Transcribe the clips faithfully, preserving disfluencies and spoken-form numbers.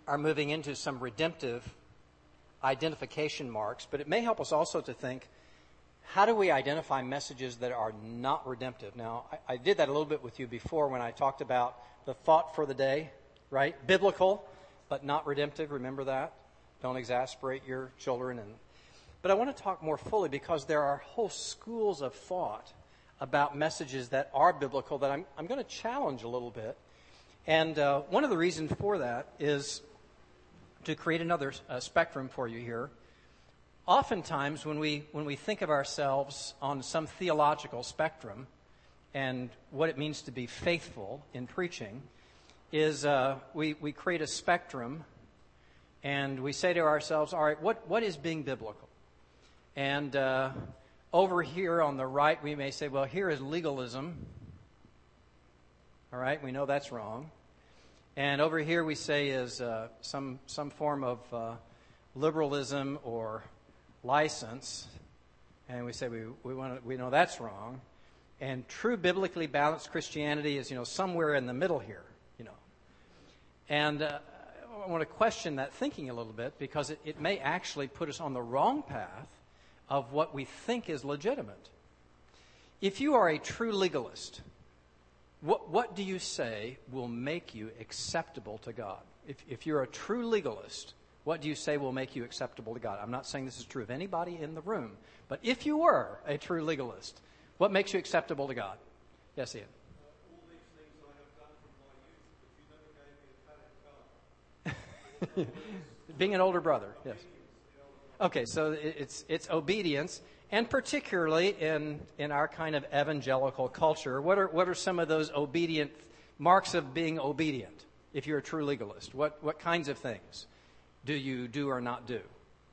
are moving into some redemptive identification marks, but it may help us also to think, how do we identify messages that are not redemptive? Now, I, I did that a little bit with you before when I talked about the thought for the day, right? Biblical, but not redemptive. Remember that? Don't exasperate your children. And But I want to talk more fully because there are whole schools of thought about messages that are biblical that I'm, I'm going to challenge a little bit. And uh, one of the reasons for that is to create another uh, spectrum for you here. Oftentimes, when we when we think of ourselves on some theological spectrum and what it means to be faithful in preaching, is uh, we, we create a spectrum and we say to ourselves, all right, what, what is being biblical? And uh, over here on the right, we may say, well, here is legalism. All right, we know that's wrong. And over here we say is uh, some some form of uh, liberalism or license, and we say we we want to, we know that's wrong. And true biblically balanced Christianity is, you know, somewhere in the middle here, you know. And uh, I want to question that thinking a little bit because it, it may actually put us on the wrong path of what we think is legitimate. If you are a true legalist, What what do you say will make you acceptable to God? If if you're a true legalist, what do you say will make you acceptable to God? I'm not saying this is true of anybody in the room, but if you were a true legalist, what makes you acceptable to God? Yes, Ian. Uh, all these things I have done from my youth, but you never gave me a pallet car. Being an older brother, yes. Okay, so it's it's obedience. And particularly in, in our kind of evangelical culture, what are what are some of those obedient marks of being obedient? If you're a true legalist, what what kinds of things do you do or not do?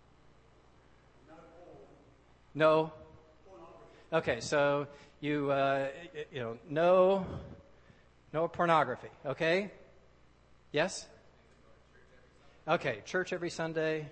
No. Okay, so you uh, you know no no pornography. Okay. Yes. Okay, church every Sunday.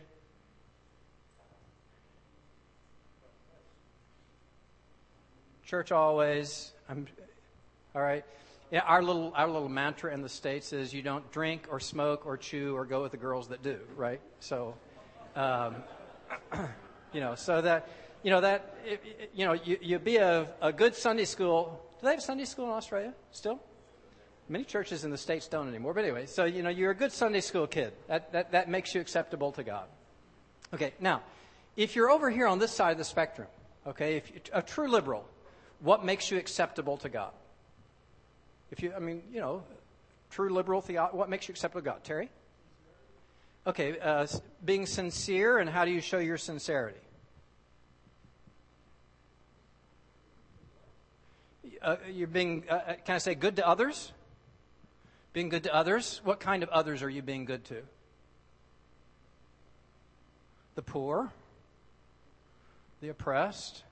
Church always. I'm, all right. Yeah, our little our little mantra in the States is you don't drink or smoke or chew or go with the girls that do. Right. So, um, you know, so that you know that it, it, you know you you be a, a good Sunday school. Do they have Sunday school in Australia still? Many churches in the States don't anymore. But anyway, so you know you're a good Sunday school kid. That that that makes you acceptable to God. Okay. Now, if you're over here on this side of the spectrum, okay, if you're a true liberal. What makes you acceptable to God? If you, I mean, you know, true liberal theology, what makes you acceptable to God? Terry? Okay, uh, being sincere, and how do you show your sincerity? Uh, you're being, uh, can I say good to others? Being good to others? What kind of others are you being good to? The poor? The oppressed?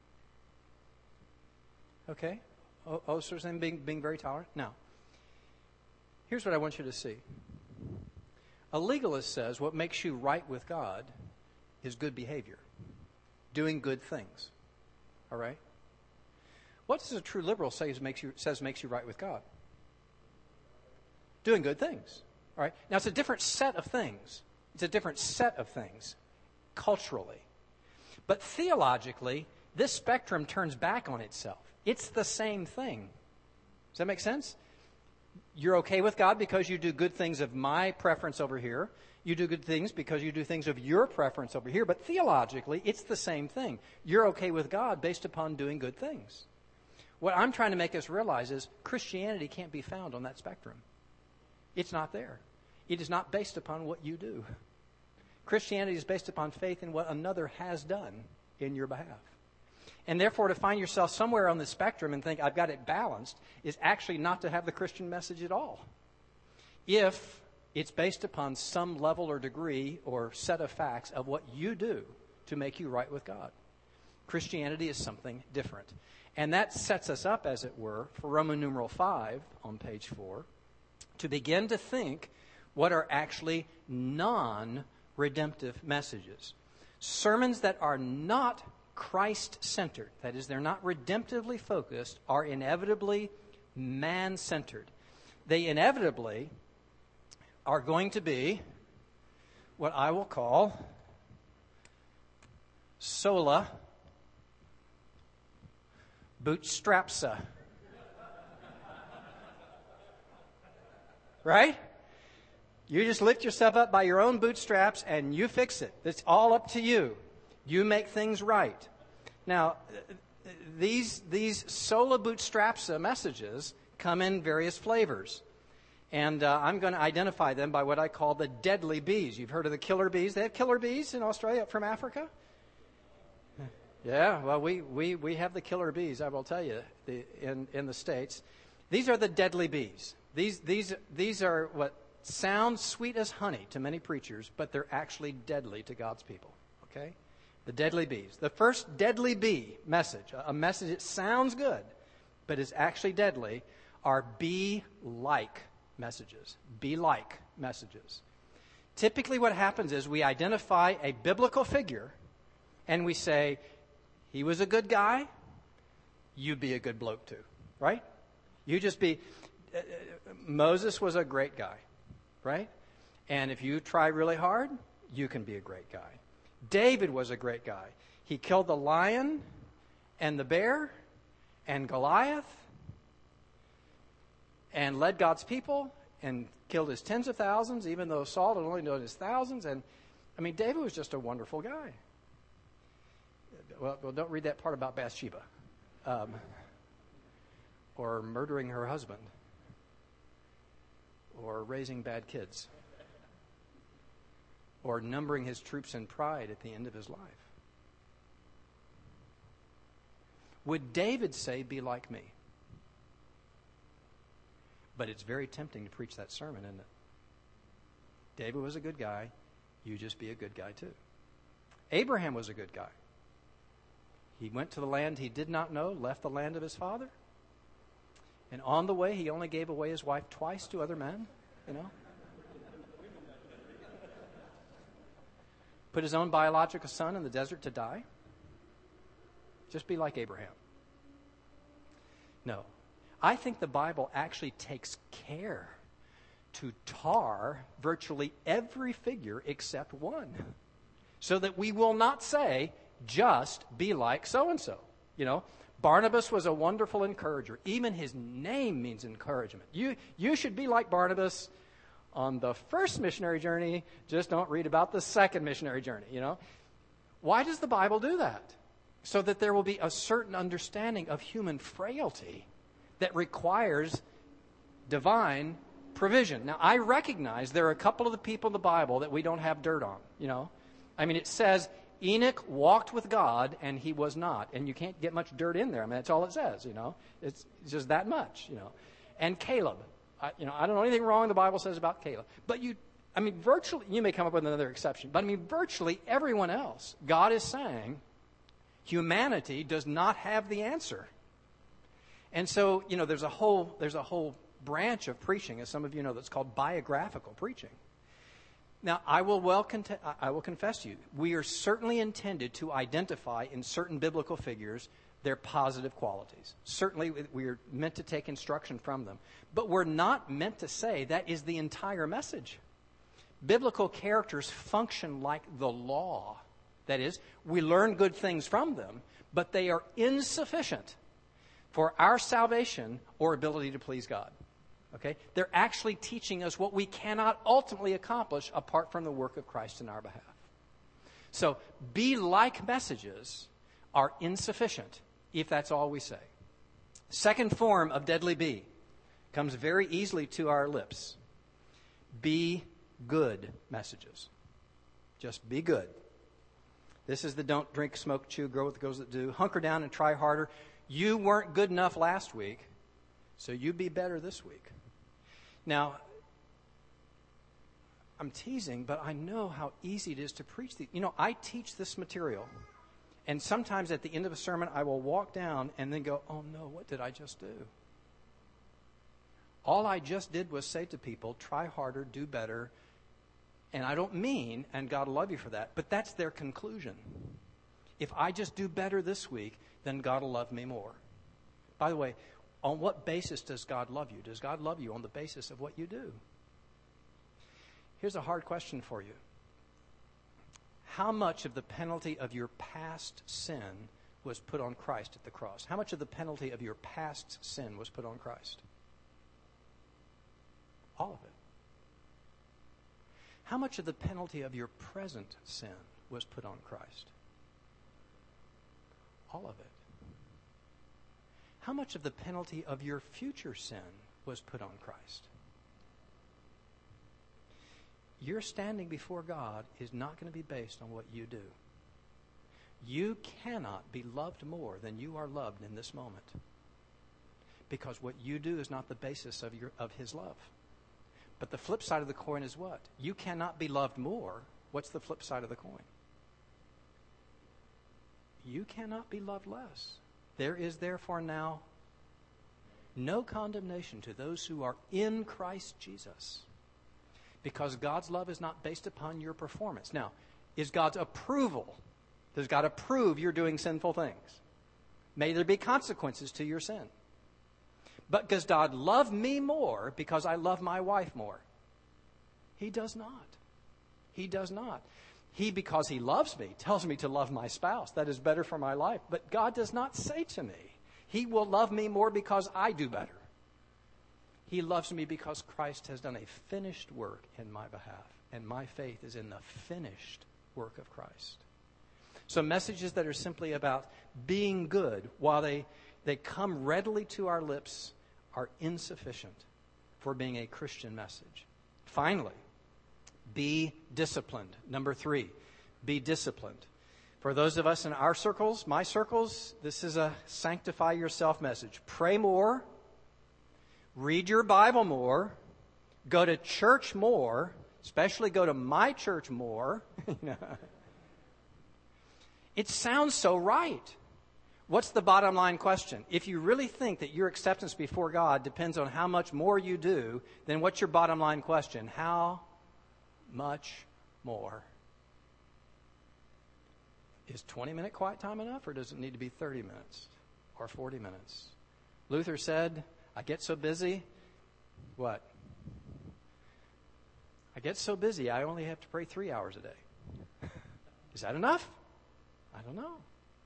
Okay. Oh, oh so then being, being very tolerant? Now, here's what I want you to see. A legalist says what makes you right with God is good behavior, doing good things. All right? What does a true liberal say makes you, says makes you right with God? Doing good things. All right? Now, it's a different set of things. It's a different set of things culturally. But theologically, this spectrum turns back on itself. It's the same thing. Does that make sense? You're okay with God because you do good things of my preference over here. You do good things because you do things of your preference over here. But theologically, it's the same thing. You're okay with God based upon doing good things. What I'm trying to make us realize is Christianity can't be found on that spectrum. It's not there. It is not based upon what you do. Christianity is based upon faith in what another has done in your behalf. And therefore, to find yourself somewhere on the spectrum and think, I've got it balanced, is actually not to have the Christian message at all. If it's based upon some level or degree or set of facts of what you do to make you right with God. Christianity is something different. And that sets us up, as it were, for Roman numeral five on page four, to begin to think what are actually non-redemptive messages. Sermons that are not Christ-centered, that is, they're not redemptively focused, are inevitably man-centered. They inevitably are going to be what I will call sola bootstrapsa. Right? You just lift yourself up by your own bootstraps and you fix it. It's all up to you. You make things right. Now, these these sola bootstrapsa messages come in various flavors. And uh, I'm going to identify them by what I call the deadly bees. You've heard of the killer bees? They have killer bees in Australia from Africa? Yeah, well, we, we, we have the killer bees, I will tell you, the, in, in the States. These are the deadly bees. These, these, these are what sound sweet as honey to many preachers, but they're actually deadly to God's people. Okay? The deadly bees. The first deadly bee message, a message that sounds good, but is actually deadly, are be-like messages. Be-like messages. Typically what happens is we identify a biblical figure and we say, he was a good guy, you be a good bloke too. Right? You just be... Uh, Moses was a great guy. Right? And if you try really hard, you can be a great guy. David was a great guy. He killed the lion and the bear and Goliath and led God's people and killed his tens of thousands, even though Saul had only known his thousands. And, I mean, David was just a wonderful guy. Well, well don't read that part about Bathsheba um, or murdering her husband or raising bad kids or numbering his troops in pride at the end of his life. Would David say, be like me? But it's very tempting to preach that sermon, isn't it? David was a good guy. You just be a good guy too. Abraham was a good guy. He went to the land he did not know, left the land of his father. And on the way, he only gave away his wife twice to other men, you know. Put his own biological son in the desert to die. Just be like Abraham. No. I think the Bible actually takes care to tar virtually every figure except one, so that we will not say, just be like so-and-so. You know, Barnabas was a wonderful encourager. Even his name means encouragement. You, you should be like Barnabas on the first missionary journey. Just don't read about the second missionary journey, you know. Why does the Bible do that? So that there will be a certain understanding of human frailty that requires divine provision. Now, I recognize there are a couple of the people in the Bible that we don't have dirt on, you know. I mean, it says Enoch walked with God and he was not. And you can't get much dirt in there. I mean, that's all it says, you know. It's just that much, you know. And Caleb. I, you know, I don't know anything wrong the Bible says about Caleb. But you, I mean, virtually, you may come up with another exception. But I mean, virtually everyone else, God is saying, humanity does not have the answer. And so, you know, there's a whole there's a whole branch of preaching, as some of you know, that's called biographical preaching. Now, I will well cont- I will confess to you, we are certainly intended to identify in certain biblical figures their positive qualities. Certainly, we are meant to take instruction from them. But we're not meant to say that is the entire message. Biblical characters function like the law. That is, we learn good things from them, but they are insufficient for our salvation or ability to please God. Okay? They're actually teaching us what we cannot ultimately accomplish apart from the work of Christ in our behalf. So, be-like messages are insufficient if that's all we say. Second form of deadly be comes very easily to our lips. Be good messages. Just be good. This is the don't drink, smoke, chew, grow with those that do. Hunker down and try harder. You weren't good enough last week, so you be better this week. Now, I'm teasing, but I know how easy it is to preach these. You know, I teach this material, and sometimes at the end of a sermon, I will walk down and then go, oh no, what did I just do? All I just did was say to people, try harder, do better. And I don't mean, and God will love you for that, but that's their conclusion. If I just do better this week, then God will love me more. By the way, on what basis does God love you? Does God love you on the basis of what you do? Here's a hard question for you. how much of the penalty of your past sin was put on Christ at the cross? How much of the penalty of your past sin was put on Christ? All of it. How much of the penalty of your present sin was put on Christ? All of it. How much of the penalty of your future sin was put on Christ? Your standing before God is not going to be based on what you do. You cannot be loved more than you are loved in this moment. Because what you do is not the basis of your of His love. But the flip side of the coin is what? You cannot be loved more. What's the flip side of the coin? You cannot be loved less. There is therefore now no condemnation to those who are in Christ Jesus. Because God's love is not based upon your performance. Now, is God's approval? Does God approve you're doing sinful things? May there be consequences to your sin. But does God love me more because I love my wife more? He does not. He does not. He, because He loves me, tells me to love my spouse. That is better for my life. But God does not say to me, He will love me more because I do better. He loves me because Christ has done a finished work in my behalf. And my faith is in the finished work of Christ. So messages that are simply about being good, while they, they come readily to our lips, are insufficient for being a Christian message. Finally, be disciplined. Number three, be disciplined. For those of us in our circles, my circles, this is a sanctify yourself message. Pray more, read your Bible more, go to church more, especially go to my church more. It sounds so right. What's the bottom line question? If you really think that your acceptance before God depends on how much more you do, then what's your bottom line question? How much more? Is twenty-minute quiet time enough, or does it need to be thirty minutes or forty minutes? Luther said, I get so busy, what? I get so busy, I only have to pray three hours a day. Is that enough? I don't know.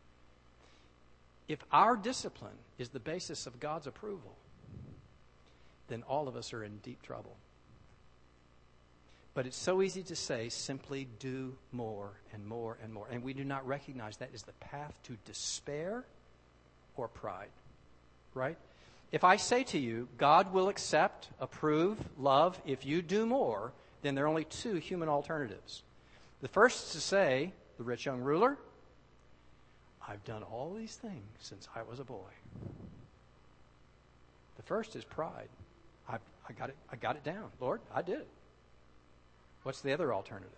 If our discipline is the basis of God's approval, then all of us are in deep trouble. But it's so easy to say, simply do more and more and more. And we do not recognize that is the path to despair or pride. Right? If I say to you, God will accept, approve, love if you do more, then there are only two human alternatives. The first is to say, the rich young ruler, I've done all these things since I was a boy. The first is pride. I, I got it. I got it down. Lord, I did it. What's the other alternative?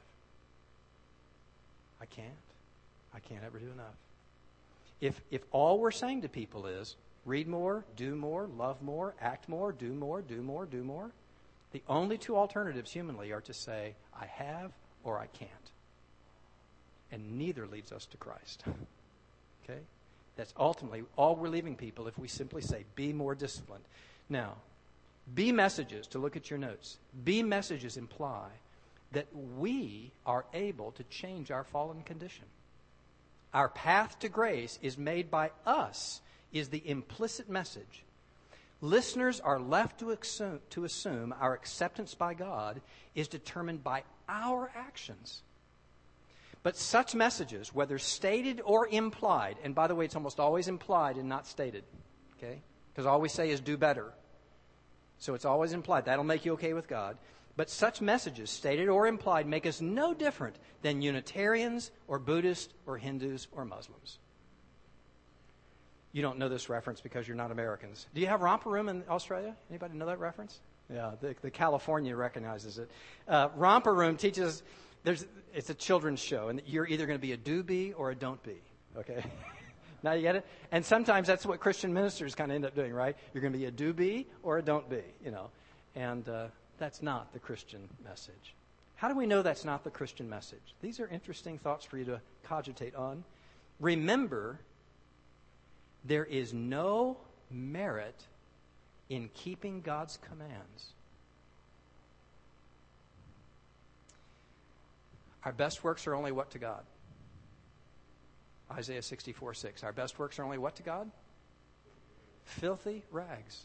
I can't. I can't ever do enough. If if all we're saying to people is read more, do more, love more, act more, do more, do more, do more, the only two alternatives humanly are to say, I have or I can't. And neither leads us to Christ. Okay? That's ultimately all we're leaving people if we simply say, be more disciplined. Now, be messages, to look at your notes, be messages imply that we are able to change our fallen condition. Our path to grace is made by us, is the implicit message. Listeners are left to assume, to assume our acceptance by God is determined by our actions. But such messages, whether stated or implied, and by the way, it's almost always implied and not stated, okay? Because all we say is do better. So it's always implied. That'll make you okay with God. But such messages, stated or implied, make us no different than Unitarians or Buddhists or Hindus or Muslims. You don't know this reference because you're not Americans. Do you have romper room in Australia? Anybody know that reference? Yeah, the, the California recognizes it. Uh, romper room teaches... There's, it's a children's show, and you're either going to be a do-be or a don't-be, okay? Now you get it? And sometimes that's what Christian ministers kind of end up doing, right? You're going to be a do-be or a don't-be, you know. And uh, that's not the Christian message. How do we know that's not the Christian message? These are interesting thoughts for you to cogitate on. Remember, there is no merit in keeping God's commands. Our best works are only what to God? Isaiah sixty-four six. Our best works are only what to God? Filthy rags.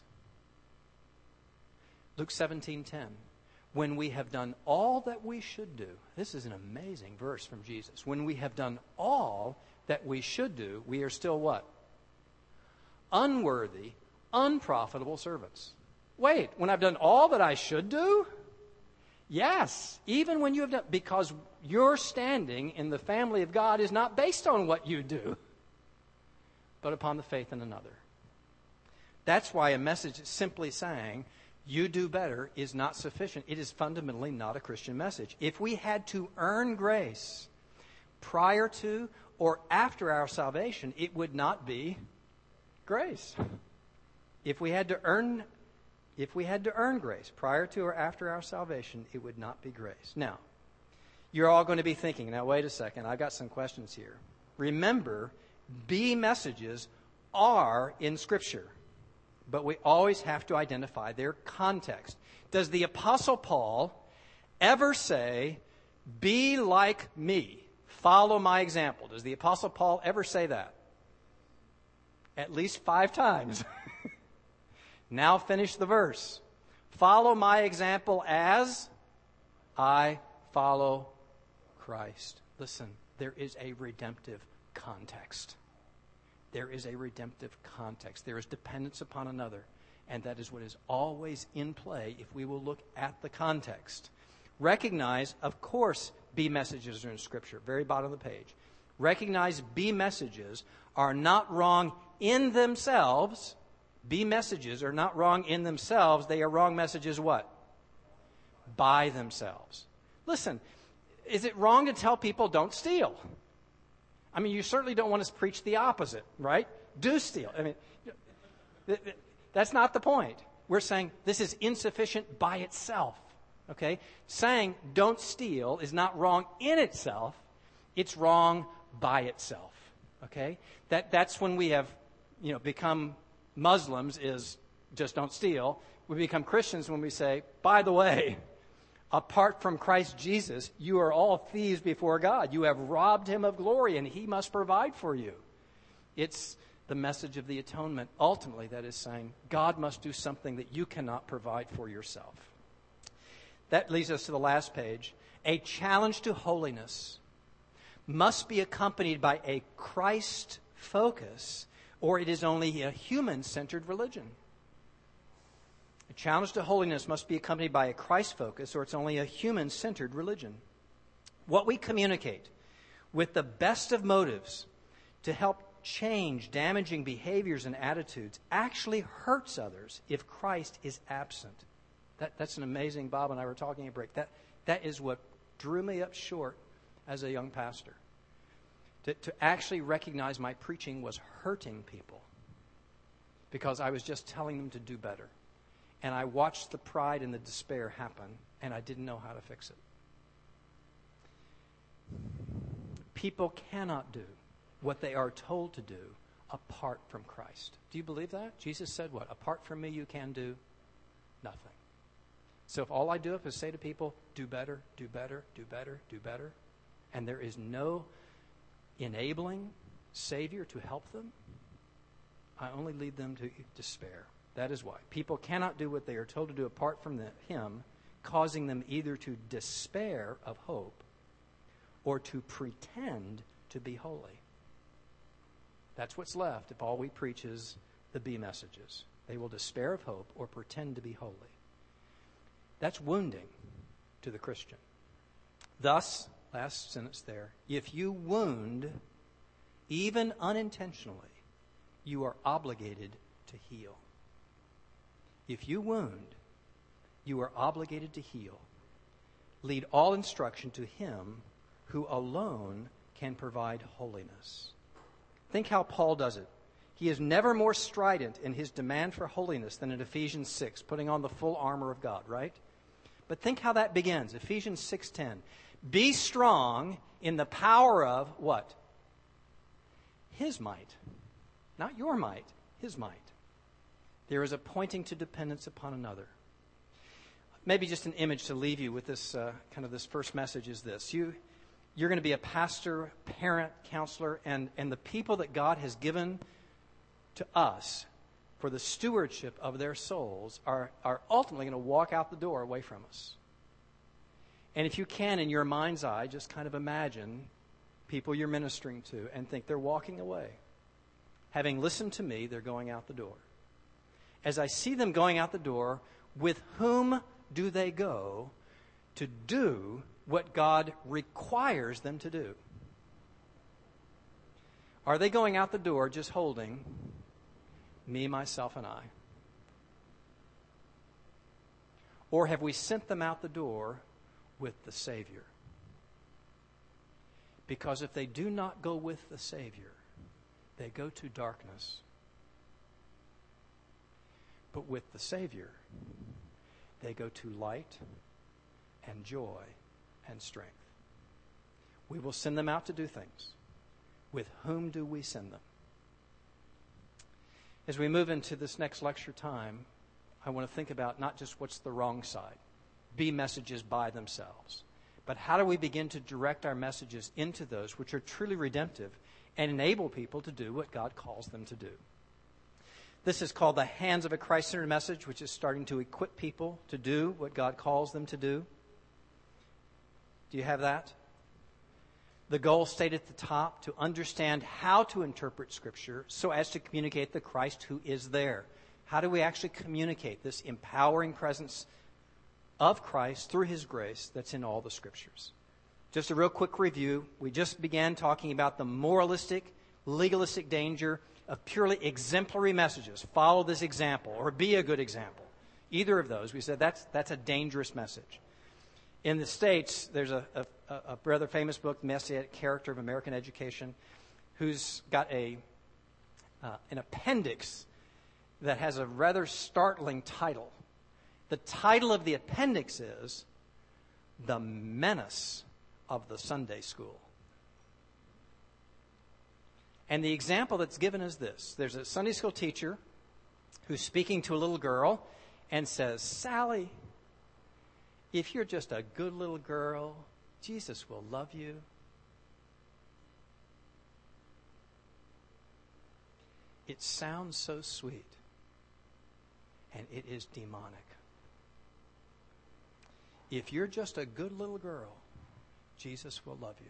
Luke seventeen ten. When we have done all that we should do. This is an amazing verse from Jesus. When we have done all that we should do, we are still what? Unworthy, unprofitable servants. Wait, when I've done all that I should do? Yes, even when you have done, because your standing in the family of God is not based on what you do, but upon the faith in another. That's why a message simply saying, you do better, is not sufficient. It is fundamentally not a Christian message. If we had to earn grace prior to or after our salvation, it would not be grace. If we had to earn If we had to earn grace prior to or after our salvation, it would not be grace. Now, you're all going to be thinking, now wait a second, I've got some questions here. Remember, B messages are in Scripture, but we always have to identify their context. Does the Apostle Paul ever say, be like me, follow my example? Does the Apostle Paul ever say that? At least five times. Now finish the verse. Follow my example as I follow Christ. Listen, there is a redemptive context. There is a redemptive context. There is dependence upon another. And that is what is always in play if we will look at the context. Recognize, of course, B messages are in Scripture. Very bottom of the page. Recognize B messages are not wrong in themselves. B messages are not wrong in themselves. They are wrong messages what? By themselves. Listen, is it wrong to tell people don't steal? I mean, you certainly don't want to preach the opposite, right? Do steal. I mean, that's not the point. We're saying this is insufficient by itself, okay? Saying don't steal is not wrong in itself. It's wrong by itself, okay? That that's when we have, you know, become Muslims is just don't steal. We become Christians when we say, by the way, apart from Christ Jesus, you are all thieves before God. You have robbed him of glory, and he must provide for you. It's the message of the atonement, ultimately, that is saying God must do something that you cannot provide for yourself. That leads us to the last page. A challenge to holiness must be accompanied by a Christ focus, or it is only a human-centered religion. A challenge to holiness must be accompanied by a Christ focus, or it's only a human-centered religion. What we communicate with the best of motives to help change damaging behaviors and attitudes actually hurts others if Christ is absent. That, that's an amazing, Bob and I were talking at break. That, that is what drew me up short as a young pastor. To, to actually recognize my preaching was hurting people because I was just telling them to do better. And I watched the pride and the despair happen, and I didn't know how to fix it. People cannot do what they are told to do apart from Christ. Do you believe that? Jesus said what? Apart from me, you can do nothing. So if all I do is say to people, do better, do better, do better, do better, and there is no enabling Savior to help them, I only lead them to despair. That is why. People cannot do what they are told to do apart from the, Him, causing them either to despair of hope or to pretend to be holy. That's what's left if all we preach is the B messages. They will despair of hope or pretend to be holy. That's wounding to the Christian. Thus, last sentence there, if you wound, even unintentionally, you are obligated to heal. If you wound, you are obligated to heal. Lead all instruction to Him who alone can provide holiness. Think how Paul does it. He is never more strident in his demand for holiness than in Ephesians six, putting on the full armor of God, right? But think how that begins. Ephesians six ten. Be strong in the power of what? His might. Not your might, His might. There is a pointing to dependence upon another. Maybe just an image to leave you with this uh, kind of this first message is this. You, you're going to be a pastor, parent, counselor, and, and the people that God has given to us for the stewardship of their souls are, are ultimately going to walk out the door away from us. And if you can, in your mind's eye, just kind of imagine people you're ministering to and think they're walking away. Having listened to me, they're going out the door. As I see them going out the door, with whom do they go to do what God requires them to do? Are they going out the door just holding me, myself, and I? Or have we sent them out the door with the Savior? Because if they do not go with the Savior, they go to darkness. But with the Savior, they go to light and joy and strength. We will send them out to do things. With whom do we send them? As we move into this next lecture time, I want to think about not just what's the wrong side, be messages by themselves, but how do we begin to direct our messages into those which are truly redemptive and enable people to do what God calls them to do. This is called the Hands of a Christ-Centered Message, which is starting to equip people to do what God calls them to do. Do you have that? The goal stated at the top, to understand how to interpret Scripture so as to communicate the Christ who is there. How do we actually communicate this empowering presence of Christ through His grace that's in all the Scriptures? Just a real quick review. We just began talking about the moralistic, legalistic danger of purely exemplary messages. Follow this example or be a good example. Either of those, we said that's that's a dangerous message. In the States, there's a, a, a rather famous book, The Messianic Character of American Education, who's got a uh, an appendix that has a rather startling title. The title of the appendix is The Menace of the Sunday School. And the example that's given is this. There's a Sunday school teacher who's speaking to a little girl and says, "Sally, if you're just a good little girl, Jesus will love you." It sounds so sweet, and it is demonic. If you're just a good little girl, Jesus will love you.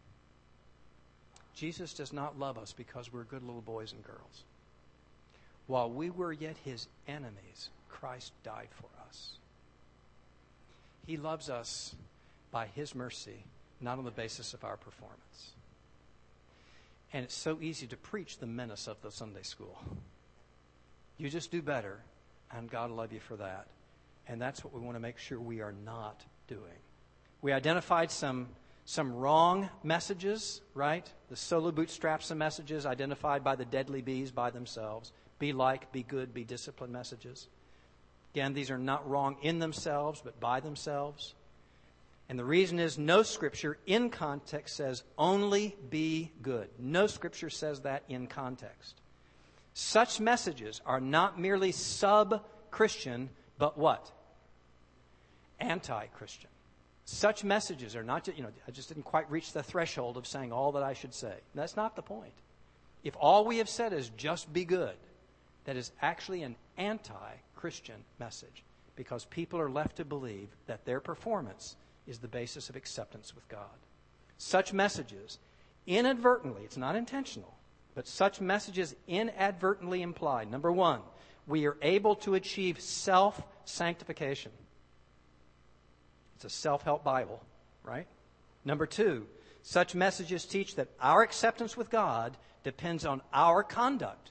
Jesus does not love us because we're good little boys and girls. While we were yet His enemies, Christ died for us. He loves us by His mercy, not on the basis of our performance. And it's so easy to preach the menace of the Sunday school. You just do better, and God will love you for that. And that's what we want to make sure we are not doing. We identified some some wrong messages, right? The solo bootstraps of messages identified by the deadly bees by themselves. Be like, be good, be disciplined messages. Again, these are not wrong in themselves, but by themselves. And the reason is no Scripture in context says only be good. No Scripture says that in context. Such messages are not merely sub-Christian, but what? Anti-Christian. Such messages are not just, you know, I just didn't quite reach the threshold of saying all that I should say. That's not the point. If all we have said is just be good, that is actually an anti-Christian message, because people are left to believe that their performance is the basis of acceptance with God. Such messages inadvertently, it's not intentional, but such messages inadvertently imply, number one, we are able to achieve self-sanctification. It's a self-help Bible, right? Number two, such messages teach that our acceptance with God depends on our conduct.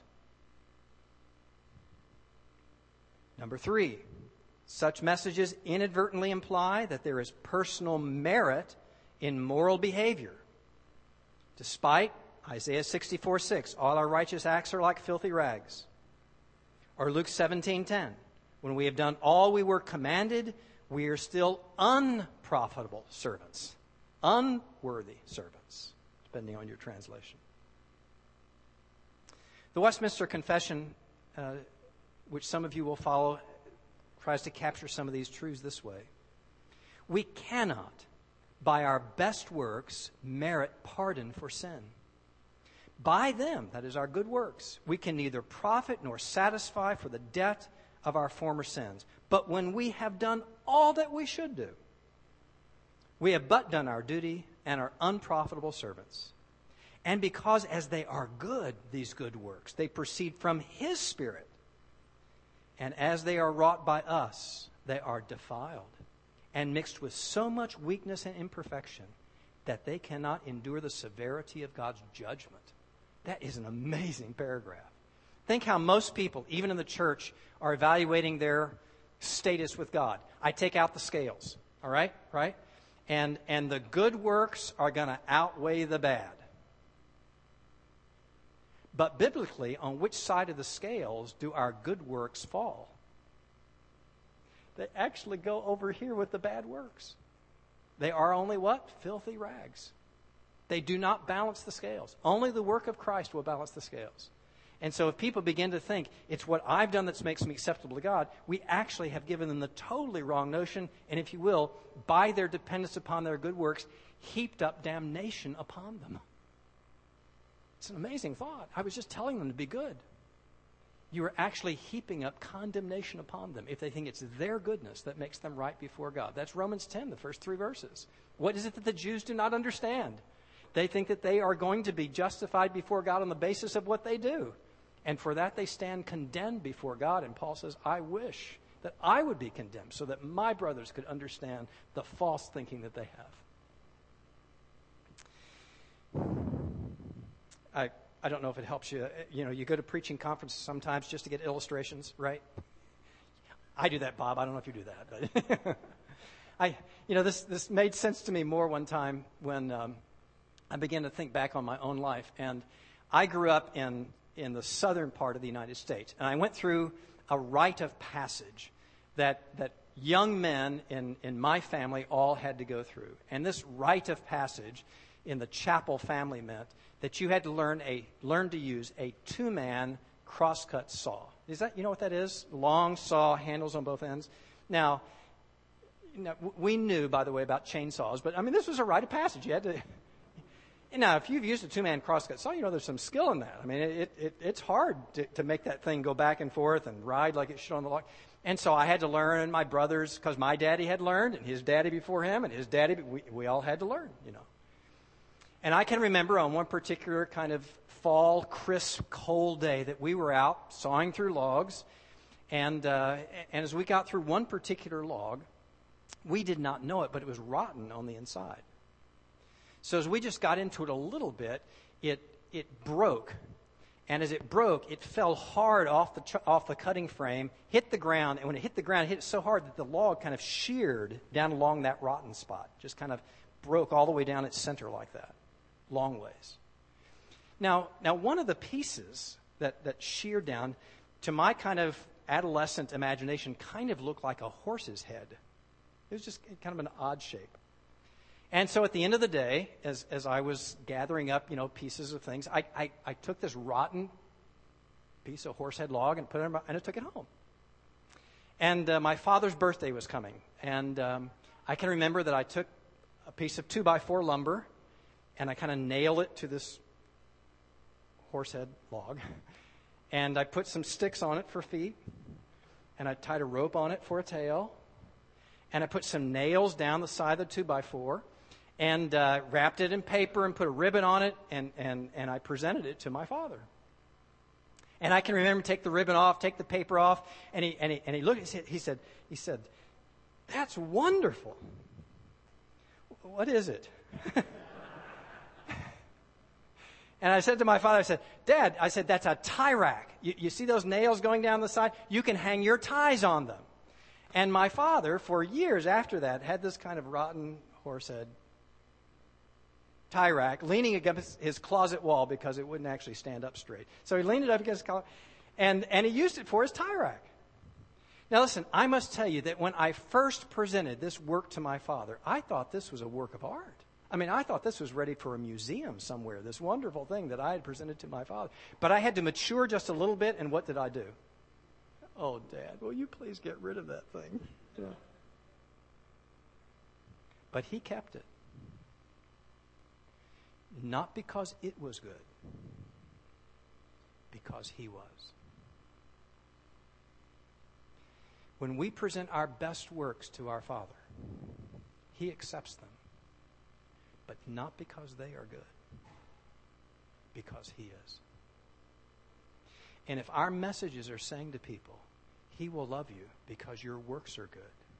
Number three, such messages inadvertently imply that there is personal merit in moral behavior. Despite Isaiah sixty-four six, all our righteous acts are like filthy rags. Or Luke seventeen ten, when we have done all we were commanded, we are still unprofitable servants, unworthy servants, depending on your translation. The Westminster Confession, uh, which some of you will follow, tries to capture some of these truths this way. We cannot by our best works, merit pardon for sin. By them, that is our good works, we can neither profit nor satisfy for the debt of our former sins. But when we have done all that we should do, we have but done our duty and are unprofitable servants. And because as they are good, these good works, they proceed from His Spirit. And as they are wrought by us, they are defiled and mixed with so much weakness and imperfection that they cannot endure the severity of God's judgment. That is an amazing paragraph. Think how most people, even in the church, are evaluating their status with God. I take out the scales, all right? Right? And, and the good works are going to outweigh the bad. But biblically, on which side of the scales do our good works fall? They actually go over here with the bad works. They are only what? Filthy rags. They do not balance the scales. Only the work of Christ will balance the scales. And so if people begin to think it's what I've done that makes me acceptable to God, we actually have given them the totally wrong notion, and if you will, by their dependence upon their good works, heaped up damnation upon them. It's an amazing thought. I was just telling them to be good. You are actually heaping up condemnation upon them if they think it's their goodness that makes them right before God. That's Romans ten, the first three verses. What is it that the Jews do not understand? They think that they are going to be justified before God on the basis of what they do. And for that they stand condemned before God. And Paul says, I wish that I would be condemned so that my brothers could understand the false thinking that they have. I I don't know if it helps you. You know, you go to preaching conferences sometimes just to get illustrations, right? I do that, Bob. I don't know if you do that. But I, you know, this, this made sense to me more one time when um, I began to think back on my own life. And I grew up in, in the southern part of the United States. And I went through a rite of passage that that young men in, in my family all had to go through. And this rite of passage in the Chapel family meant that you had to learn a learn to use a two-man crosscut saw. Is that, you know what that is? Long saw, handles on both ends. Now, you know, we knew, by the way, about chainsaws, but I mean, this was a rite of passage. You had to. Now, if you've used a two-man crosscut saw, you know there's some skill in that. I mean, it, it it's hard to, to make that thing go back and forth and ride like it should on the log. And so I had to learn, and my brothers, because my daddy had learned, and his daddy before him, and his daddy, we, we all had to learn, you know. And I can remember on one particular kind of fall, crisp, cold day that we were out sawing through logs. And, uh, and as we got through one particular log, we did not know it, but it was rotten on the inside. So as we just got into it a little bit, it it broke. And as it broke, it fell hard off the tr- off the cutting frame, hit the ground. And when it hit the ground, it hit it so hard that the log kind of sheared down along that rotten spot. Just kind of broke all the way down its center like that. Long ways. Now, now one of the pieces that, that sheared down, to my kind of adolescent imagination, kind of looked like a horse's head. It was just kind of an odd shape. And so at the end of the day, as as I was gathering up, you know, pieces of things, I I, I took this rotten piece of horsehead log and put it in my, and I took it home. And uh, my father's birthday was coming, and um, I can remember that I took a piece of two by four lumber. And I kind of nail it to this horsehead log. And I put some sticks on it for feet. And I tied a rope on it for a tail. And I put some nails down the side of the two by four. And uh, wrapped it in paper and put a ribbon on it. And, and, and I presented it to my father. And I can remember take the ribbon off, take the paper off. And he, and he, and he looked, he said, he said, that's wonderful. What is it? And I said to my father, I said, Dad, I said, that's a tie rack. You, you see those nails going down the side? You can hang your ties on them. And my father, for years after that, had this kind of rotten horsehead tie rack leaning against his closet wall because it wouldn't actually stand up straight. So he leaned it up against his closet, and, and he used it for his tie rack. Now listen, I must tell you that when I first presented this work to my father, I thought this was a work of art. I mean, I thought this was ready for a museum somewhere, this wonderful thing that I had presented to my father. But I had to mature just a little bit, and what did I do? Oh, Dad, will you please get rid of that thing? Yeah. But he kept it. not because it was good, because he was. When we present our best works to our Father, he accepts them, but not because they are good, because he is. And if our messages are saying to people, he will love you because your works are good,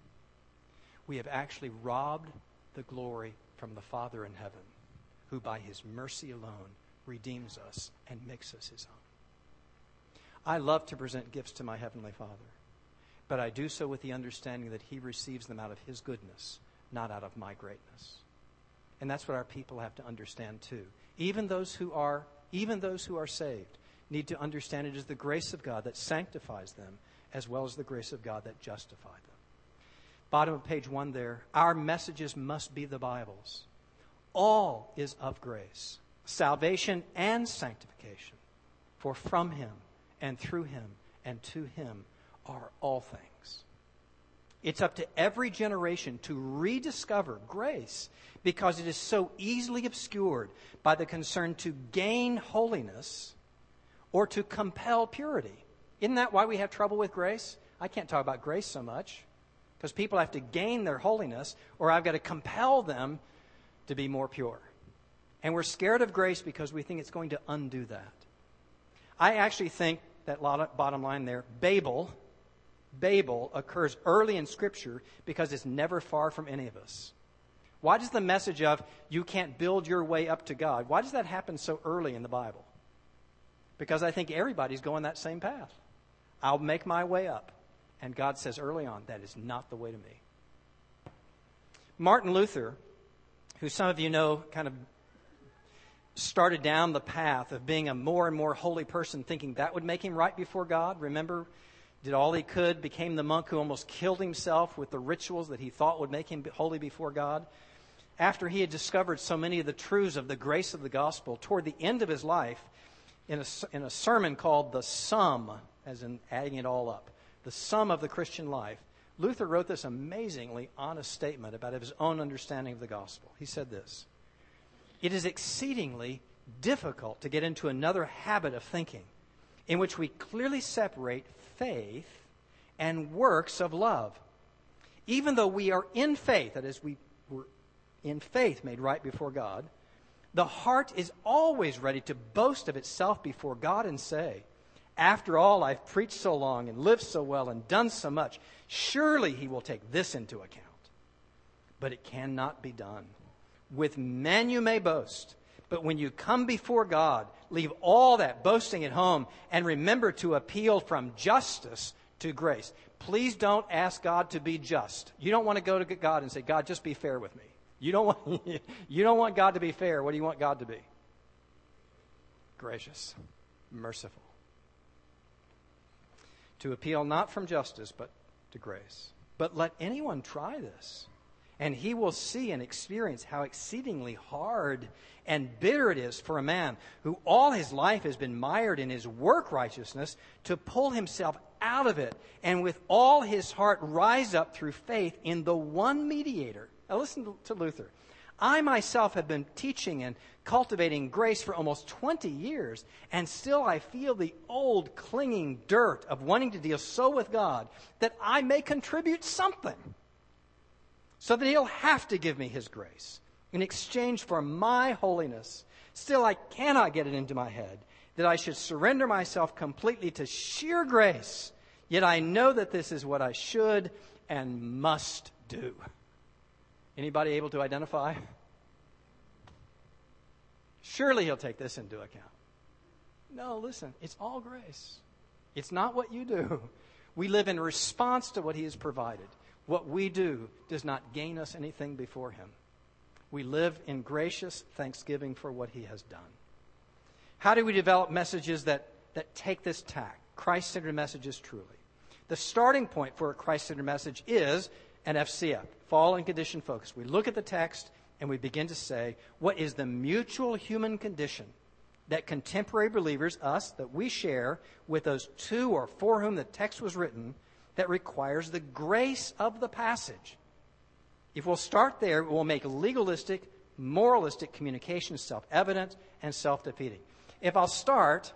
we have actually robbed the glory from the Father in heaven, who by his mercy alone redeems us and makes us his own. I love to present gifts to my Heavenly Father, but I do so with the understanding that he receives them out of his goodness, not out of my greatness. And that's what our people have to understand too. Even those who are, even those who are saved need to understand it is the grace of God that sanctifies them, as well as the grace of God that justifies them. Bottom of page one there, our messages must be the Bible's. All is of grace, salvation and sanctification. For from him and through him and to him are all things. It's up to every generation to rediscover grace because it is so easily obscured by the concern to gain holiness or to compel purity. Isn't that why we have trouble with grace? I can't talk about grace so much because people have to gain their holiness, or I've got to compel them to be more pure. And we're scared of grace because we think it's going to undo that. I actually think that bottom line there, Babel, Babel occurs early in Scripture because it's never far from any of us. Why does the message of you can't build your way up to God, why does that happen so early in the Bible? Because I think everybody's going that same path. I'll make my way up. And God says early on, that is not the way to me. Martin Luther, who some of you know kind of started down the path of being a more and more holy person, thinking that would make him right before God. Remember, did all he could, became the monk who almost killed himself with the rituals that he thought would make him holy before God. After he had discovered so many of the truths of the grace of the gospel, toward the end of his life, in a, in a sermon called The Sum, as in adding it all up, the sum of the Christian life, Luther wrote this amazingly honest statement about his own understanding of the gospel. He said this: "It is exceedingly difficult to get into another habit of thinking in which we clearly separate faith and works of love. Even though we are in faith, that is, we were in faith made right before God, the heart is always ready to boast of itself before God and say, 'After all, I've preached so long and lived so well and done so much. Surely he will take this into account.' But it cannot be done. With men you may boast, but when you come before God, leave all that boasting at home and remember to appeal from justice to grace." Please don't ask God to be just. You don't want to go to God and say, "God, just be fair with me." You don't want, you don't want God to be fair. What do you want God to be? Gracious, merciful. To appeal not from justice, but to grace. But let anyone try this, and he will see and experience how exceedingly hard and bitter it is for a man who all his life has been mired in his work righteousness to pull himself out of it and with all his heart rise up through faith in the one mediator. Now listen to Luther. "I myself have been teaching and cultivating grace for almost twenty years, and still I feel the old clinging dirt of wanting to deal so with God that I may contribute something, so that he'll have to give me his grace in exchange for my holiness. Still I cannot get it into my head that I should surrender myself completely to sheer grace, yet I know that this is what I should and must do." Anybody able to identify? Surely he'll take this into account. No, listen, it's all grace. It's not what you do. We live in response to what he has provided. What we do does not gain us anything before him. We live in gracious thanksgiving for what he has done. How do we develop messages that, that take this tack? Christ-centered messages truly. The starting point for a Christ-centered message is an F C F, fall and condition focus. We look at the text and we begin to say, what is the mutual human condition that contemporary believers, us, that we share with those to or for whom the text was written, that requires the grace of the passage? If we'll start there, it will make legalistic moralistic communication is self-evident and self-defeating. If I'll start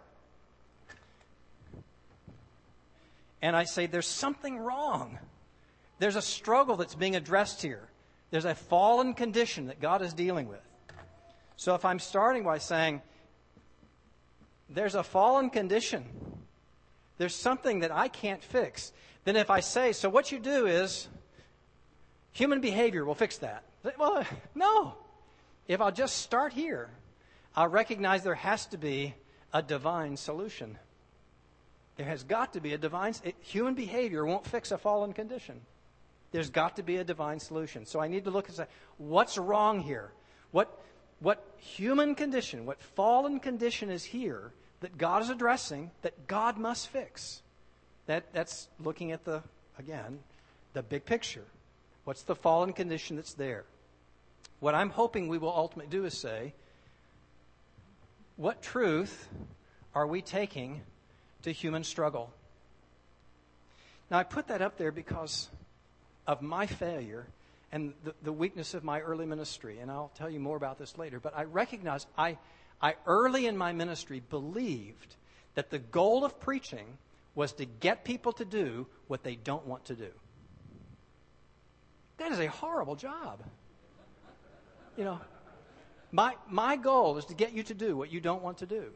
and I say there's something wrong, there's a struggle that's being addressed here, there's a fallen condition that God is dealing with. So if I'm starting by saying there's a fallen condition, there's something that I can't fix, then if I say, so what you do is human behavior will fix that. Well, no. If I'll just start here, I'll recognize there has to be a divine solution. There has got to be a divine... It, human behavior won't fix a fallen condition. There's got to be a divine solution. So I need to look and say, what's wrong here? What, what human condition, what fallen condition is here that God is addressing, that God must fix? That, that's looking at the, again, the big picture. What's the fallen condition that's there? What I'm hoping we will ultimately do is say, what truth are we taking to human struggle? Now, I put that up there because of my failure and the, the weakness of my early ministry, and I'll tell you more about this later. But I recognize I, I early in my ministry believed that the goal of preaching was to get people to do what they don't want to do. That is a horrible job. You know, my my goal is to get you to do what you don't want to do.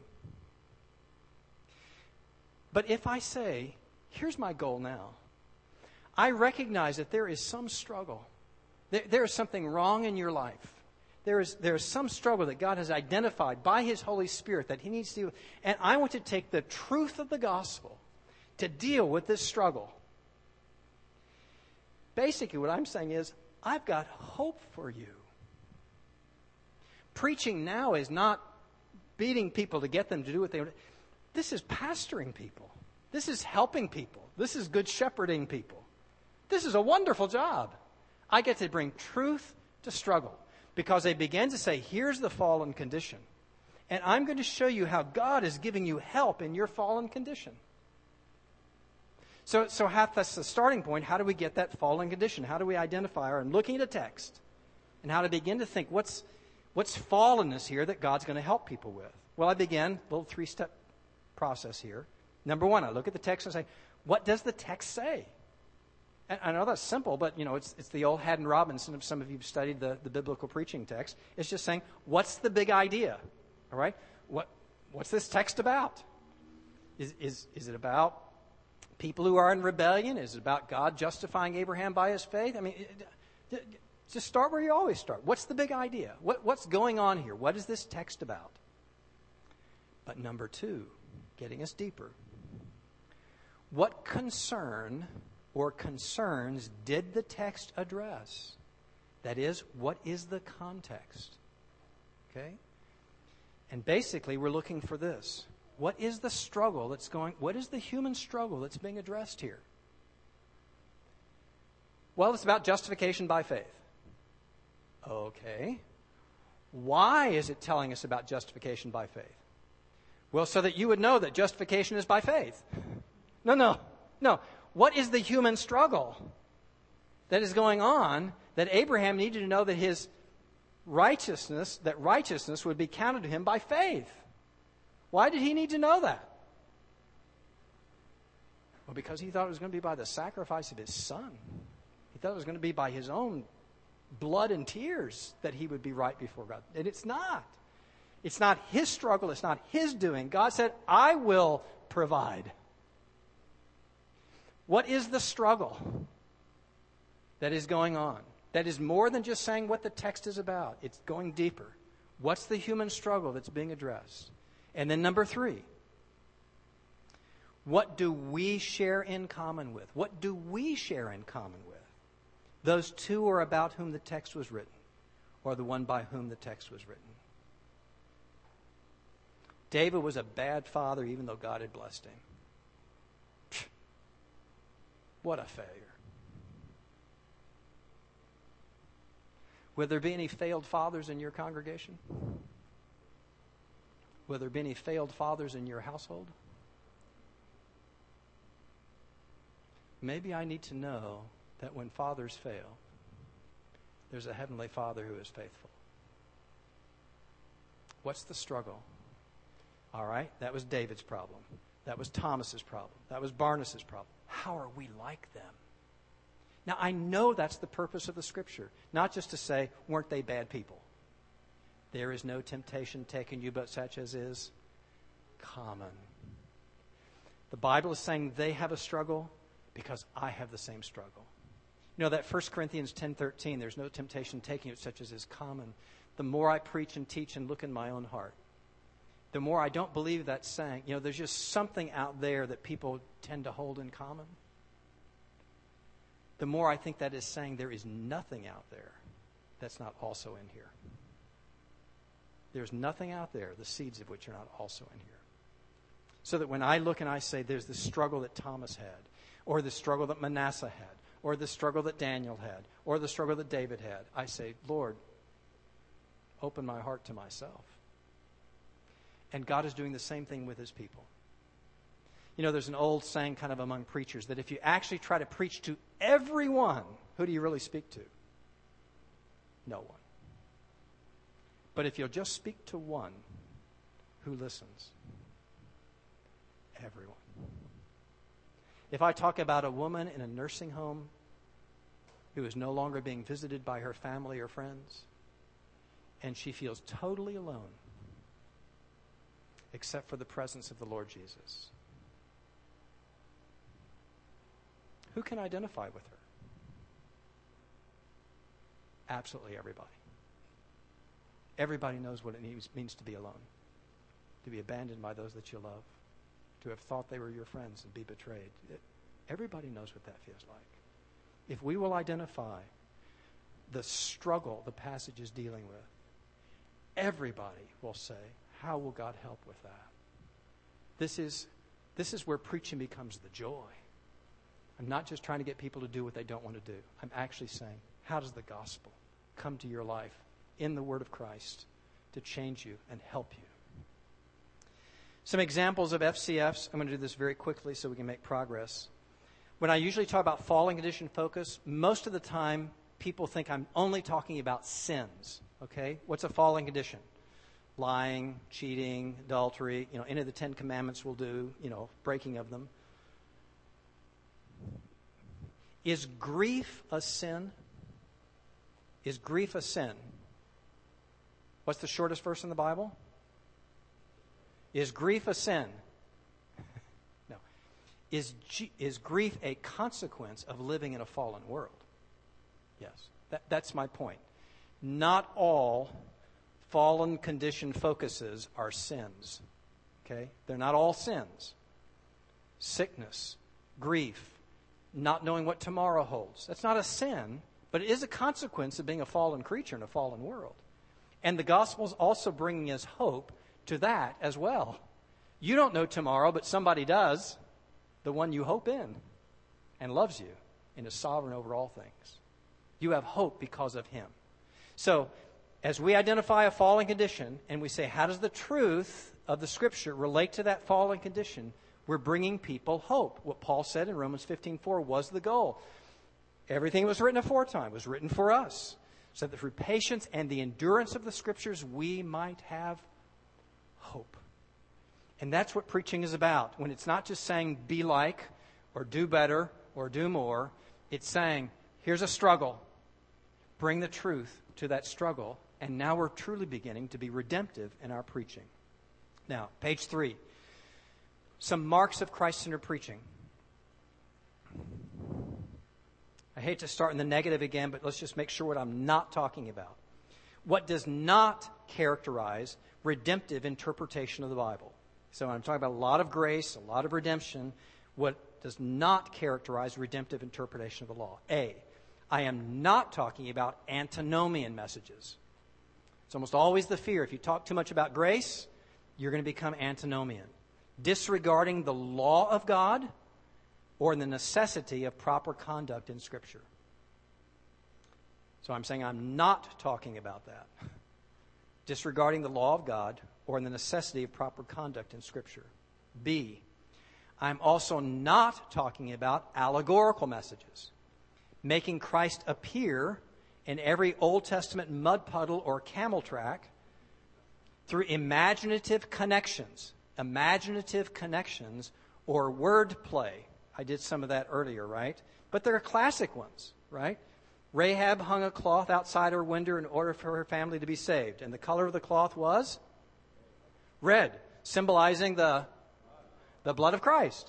But if I say, here's my goal now, I recognize that there is some struggle. There, there is something wrong in your life. There is, there is some struggle that God has identified by His Holy Spirit that He needs to deal with. And I want to take the truth of the gospel to deal with this struggle. Basically, what I'm saying is, I've got hope for you. Preaching now is not beating people to get them to do what they want. This is pastoring people. This is helping people. This is good shepherding people. This is a wonderful job. I get to bring truth to struggle because they begin to say, here's the fallen condition. And I'm going to show you how God is giving you help in your fallen condition. So, so how, that's the starting point. How do we get that fallen condition? How do we identify her? And looking at a text and how to begin to think, what's, what's fallenness here that God's going to help people with? Well, I began a little three-step process here. Number one, I look at the text and say, what does the text say? And I know that's simple, but you know, it's it's the old Haddon Robinson. If some of you have studied the, the biblical preaching text, it's just saying, what's the big idea? All right? What what's this text about? Is is is it about people who are in rebellion? Is it about God justifying Abraham by his faith? I mean, it, it, just start where you always start. What's the big idea? What what's going on here? What is this text about? But number two, getting us deeper. What concern or concerns did the text address? That is, what is the context? Okay? And basically, we're looking for this. What is the struggle that's going, what is the human struggle that's being addressed here? Well, it's about justification by faith. Okay. Why is it telling us about justification by faith? Well, so that you would know that justification is by faith. No, no, no. What is the human struggle that is going on that Abraham needed to know that his righteousness, that righteousness would be counted to him by faith? Why did he need to know that? Well, because he thought it was going to be by the sacrifice of his son. He thought it was going to be by his own blood and tears that he would be right before God. And it's not. It's not his struggle. It's not his doing. God said, I will provide. What is the struggle that is going on? That is more than just saying what the text is about. It's going deeper. What's the human struggle that's being addressed? And then number three, what do we share in common with? What do we share in common with? Those two are about whom the text was written, or the one by whom the text was written. David was a bad father even though God had blessed him. What a failure. Will there be any failed fathers in your congregation? Will there be any failed fathers in your household? Maybe I need to know that when fathers fail, there's a heavenly Father who is faithful. What's the struggle? All right, that was David's problem. That was Thomas's problem. That was Barnabas' problem. How are we like them? Now, I know that's the purpose of the Scripture, not just to say, weren't they bad people? There is no temptation taken you but such as is common. The Bible is saying they have a struggle because I have the same struggle. You know that First Corinthians ten thirteen, there's no temptation taken you such as is common. The more I preach and teach and look in my own heart, the more I don't believe that's saying, you know, there's just something out there that people tend to hold in common. The more I think that is saying there is nothing out there that's not also in here. There's nothing out there, the seeds of which are not also in here. So that when I look and I say there's the struggle that Thomas had, or the struggle that Manasseh had, or the struggle that Daniel had, or the struggle that David had, I say, Lord, open my heart to myself. And God is doing the same thing with his people. You know, there's an old saying kind of among preachers that if you actually try to preach to everyone, who do you really speak to? No one. But if you'll just speak to one, who listens? Everyone. If I talk about a woman in a nursing home who is no longer being visited by her family or friends, and she feels totally alone, except for the presence of the Lord Jesus, who can identify with her? Absolutely everybody. Everybody knows what it means, means to be alone, to be abandoned by those that you love, to have thought they were your friends and be betrayed. It, everybody knows what that feels like. If we will identify the struggle the passage is dealing with, everybody will say, how will God help with that? This is, this is where preaching becomes the joy. I'm not just trying to get people to do what they don't want to do. I'm actually saying, how does the gospel come to your life in the Word of Christ to change you and help you? Some examples of F C Fs. I'm going to do this very quickly so we can make progress. When I usually talk about fallen condition focus, most of the time people think I'm only talking about sins. Okay? What's a fallen condition? Lying, cheating, adultery, you know, any of the Ten Commandments will do, you know, breaking of them. Is grief a sin? Is grief a sin? What's the shortest verse in the Bible? Is grief a sin? No. Is, G- is grief a consequence of living in a fallen world? Yes. That, that's my point. Not all fallen condition focuses are sins. Okay? They're not all sins. Sickness, grief, not knowing what tomorrow holds. That's not a sin, but it is a consequence of being a fallen creature in a fallen world. And the gospel is also bringing us hope to that as well. You don't know tomorrow, but somebody does, the one you hope in and loves you and is sovereign over all things. You have hope because of him. So, as we identify a fallen condition and we say, how does the truth of the Scripture relate to that fallen condition? We're bringing people hope. What Paul said in Romans fifteen four was the goal. Everything was written aforetime was written for us, so that through patience and the endurance of the Scriptures we might have hope. And that's what preaching is about. When it's not just saying be like or do better or do more, it's saying here's a struggle. Bring the truth to that struggle. And now we're truly beginning to be redemptive in our preaching. Now, page three. Some marks of Christ-centered preaching. I hate to start in the negative again, but let's just make sure what I'm not talking about. What does not characterize redemptive interpretation of the Bible? So I'm talking about a lot of grace, a lot of redemption. What does not characterize redemptive interpretation of the law? A, I am not talking about antinomian messages. It's almost always the fear. If you talk too much about grace, you're going to become antinomian. Disregarding the law of God or the necessity of proper conduct in Scripture. So I'm saying I'm not talking about that. Disregarding the law of God or the necessity of proper conduct in Scripture. B, I'm also not talking about allegorical messages. Making Christ appear in every Old Testament mud puddle or camel track through imaginative connections, imaginative connections or word play. I did some of that earlier, right? But there are classic ones, right? Rahab hung a cloth outside her window in order for her family to be saved. And the color of the cloth was red, symbolizing the, the blood of Christ.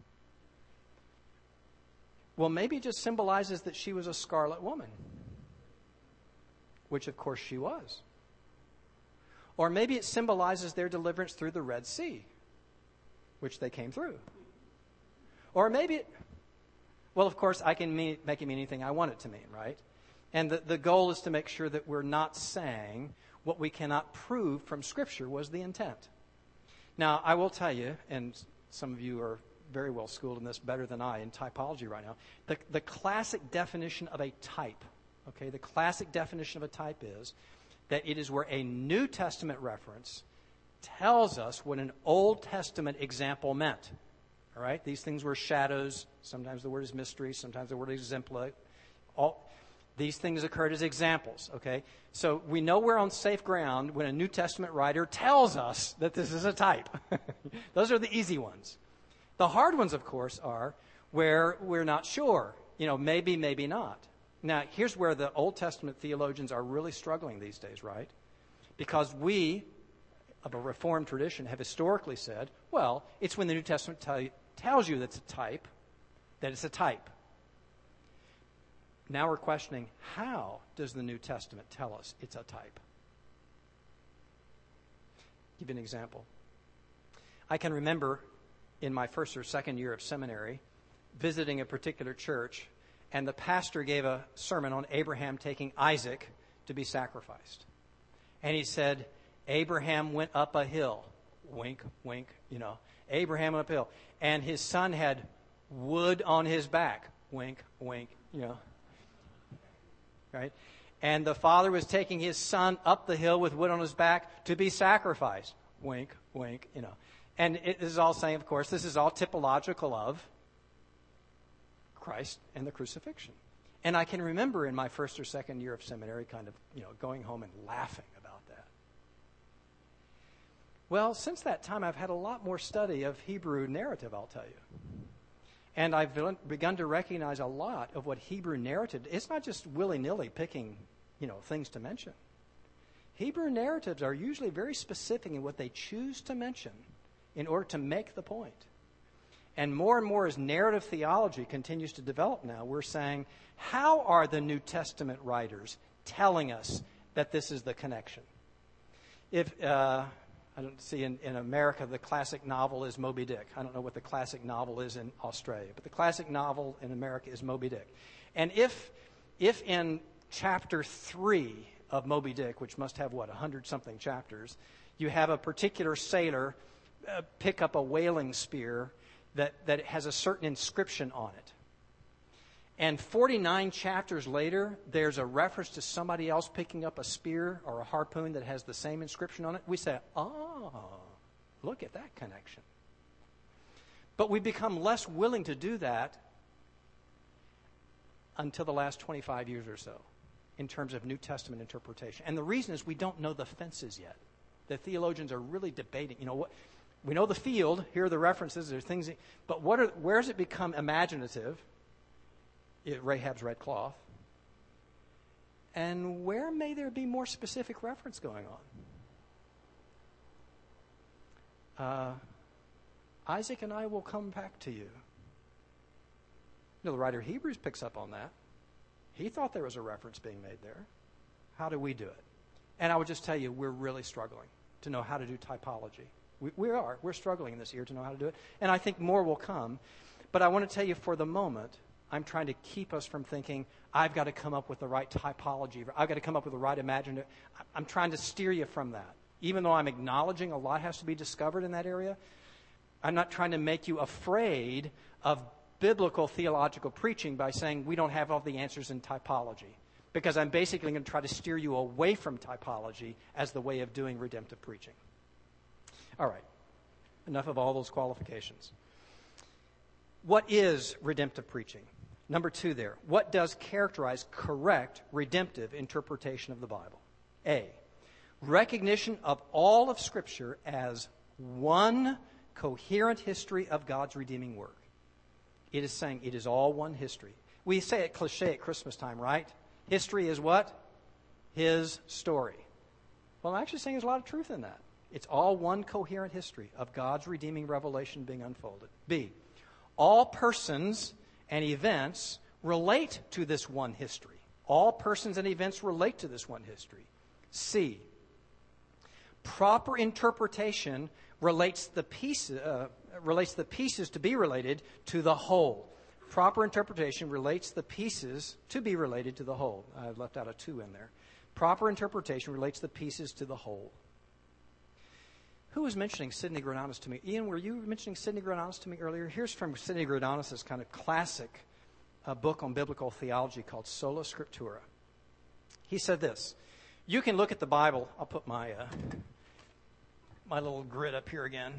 Well, maybe it just symbolizes that she was a scarlet woman, which of course she was. Or maybe it symbolizes their deliverance through the Red Sea, which they came through. Or maybe it, well, of course, I can mean, make it mean anything I want it to mean, right? And the, the goal is to make sure that we're not saying what we cannot prove from Scripture was the intent. Now, I will tell you, and some of you are very well schooled in this, better than I, in typology right now, the, the classic definition of a type, okay, the classic definition of a type is that it is where a New Testament reference tells us what an Old Testament example meant. All right? These things were shadows. Sometimes the word is mystery. Sometimes the word is exemplar. All, these things occurred as examples. Okay? So we know we're on safe ground when a New Testament writer tells us that this is a type. Those are the easy ones. The hard ones, of course, are where we're not sure. You know, maybe, maybe not. Now, here's where the Old Testament theologians are really struggling these days, right? Because we, of a Reformed tradition, have historically said, well, it's when the New Testament tell you, tells you that's a type, that it's a type. Now we're questioning, how does the New Testament tell us it's a type? Give you an example. I can remember in my first or second year of seminary visiting a particular church, and the pastor gave a sermon on Abraham taking Isaac to be sacrificed. And he said, Abraham went up a hill. Wink, wink, you know. Abraham went up a hill. And his son had wood on his back. Wink, wink, you know. Right? And the father was taking his son up the hill with wood on his back to be sacrificed. Wink, wink, you know. And it is all saying, of course, this is all typological of Christ and the crucifixion. And I can remember in my first or second year of seminary kind of, you know, going home and laughing about that. Well, since that time, I've had a lot more study of Hebrew narrative, I'll tell you. And I've begun to recognize a lot of what Hebrew narrative, it's not just willy-nilly picking, you know, things to mention. Hebrew narratives are usually very specific in what they choose to mention in order to make the point. And more and more as narrative theology continues to develop now, we're saying, how are the New Testament writers telling us that this is the connection? If uh, I don't see in, in America, the classic novel is Moby Dick. I don't know what the classic novel is in Australia, but the classic novel in America is Moby Dick. And if if in chapter three of Moby Dick, which must have, what, a hundred-something chapters, you have a particular sailor uh, pick up a whaling spear that, that has a certain inscription on it. And forty-nine chapters later, there's a reference to somebody else picking up a spear or a harpoon that has the same inscription on it. We say, oh, look at that connection. But we become less willing to do that until the last twenty-five years or so in terms of New Testament interpretation. And the reason is we don't know the fences yet. The theologians are really debating, you know, what we know the field, here are the references, there's things, that, but what are, where does it become imaginative? It, Rahab's red cloth. And where may there be more specific reference going on? Uh, Isaac and I will come back to you. You know, the writer of Hebrews picks up on that. He thought there was a reference being made there. How do we do it? And I would just tell you, we're really struggling to know how to do typology. We, we are. We're struggling this year to know how to do it. And I think more will come. But I want to tell you, for the moment, I'm trying to keep us from thinking, I've got to come up with the right typology. I've got to come up with the right imaginative. I'm trying to steer you from that. Even though I'm acknowledging a lot has to be discovered in that area, I'm not trying to make you afraid of biblical theological preaching by saying we don't have all the answers in typology. Because I'm basically going to try to steer you away from typology as the way of doing redemptive preaching. All right. Enough of all those qualifications. What is redemptive preaching? Number two there. What does characterize correct redemptive interpretation of the Bible? A, recognition of all of Scripture as one coherent history of God's redeeming work. It is saying it is all one history. We say it cliche at Christmas time, right? History is what? His story. Well, I'm actually saying there's a lot of truth in that. It's all one coherent history of God's redeeming revelation being unfolded. B, all persons and events relate to this one history. All persons and events relate to this one history. C, proper interpretation relates the pieces, uh, relates the pieces to be related to the whole. Proper interpretation relates the pieces to be related to the whole. I left out a two in there. Proper interpretation relates the pieces to the whole. Who was mentioning Sidney Greidanus to me? Ian, were you mentioning Sidney Greidanus to me earlier? Here's from Sidney Greidanus' kind of classic uh, book on biblical theology called Sola Scriptura. He said this: you can look at the Bible. I'll put my uh, my little grid up here again.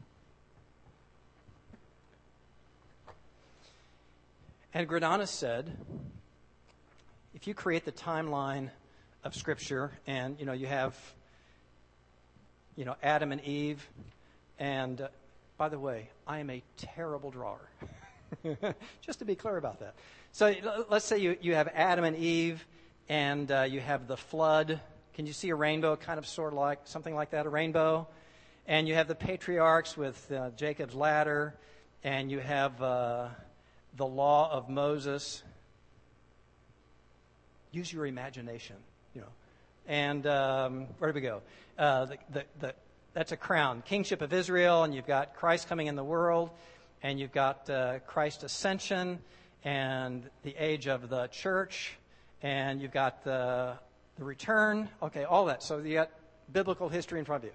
And Greidanus said, if you create the timeline of Scripture, and you know you have, you know, Adam and Eve, and uh, by the way, I am a terrible drawer. Just to be clear about that. So let's say you, you have Adam and Eve, and uh, you have the flood. Can you see a rainbow, kind of sort of like something like that, a rainbow? And you have the patriarchs with uh, Jacob's ladder, and you have uh, the law of Moses. Use your imagination, you know. And um, where do we go? Uh, the, the, the, that's a crown. Kingship of Israel, and you've got Christ coming in the world, and you've got uh, Christ's ascension, and the age of the church, and you've got the, the return. Okay, all that. So you got biblical history in front of you.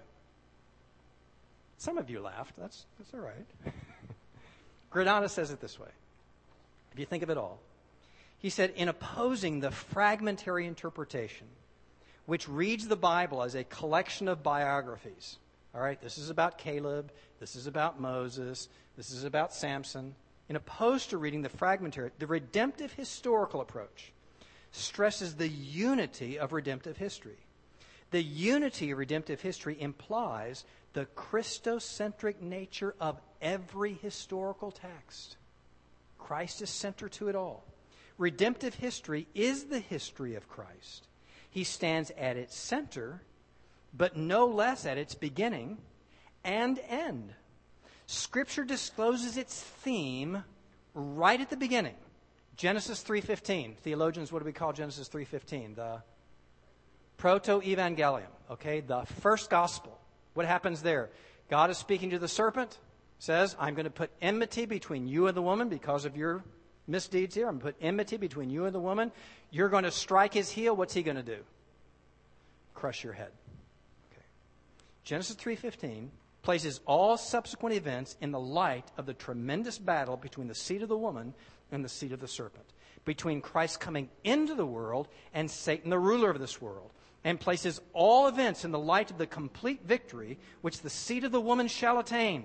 Some of you laughed. That's, that's all right. Greidanus says it this way. If you think of it all, he said, in opposing the fragmentary interpretation, which reads the Bible as a collection of biographies. All right, this is about Caleb. This is about Moses. This is about Samson. In opposed to reading the fragmentary, the redemptive historical approach stresses the unity of redemptive history. The unity of redemptive history implies the Christocentric nature of every historical text. Christ is center to it all. Redemptive history is the history of Christ. He stands at its center, but no less at its beginning and end. Scripture discloses its theme right at the beginning. Genesis three fifteen. Theologians, what do we call Genesis three fifteen? The proto-evangelium, okay? The first gospel. What happens there? God is speaking to the serpent, says, I'm going to put enmity between you and the woman because of your misdeeds here. I'm going to put enmity between you and the woman. You're going to strike his heel. What's he going to do? Crush your head. Okay. Genesis three fifteen places all subsequent events in the light of the tremendous battle between the seed of the woman and the seed of the serpent, between Christ coming into the world and Satan, the ruler of this world, and places all events in the light of the complete victory which the seed of the woman shall attain.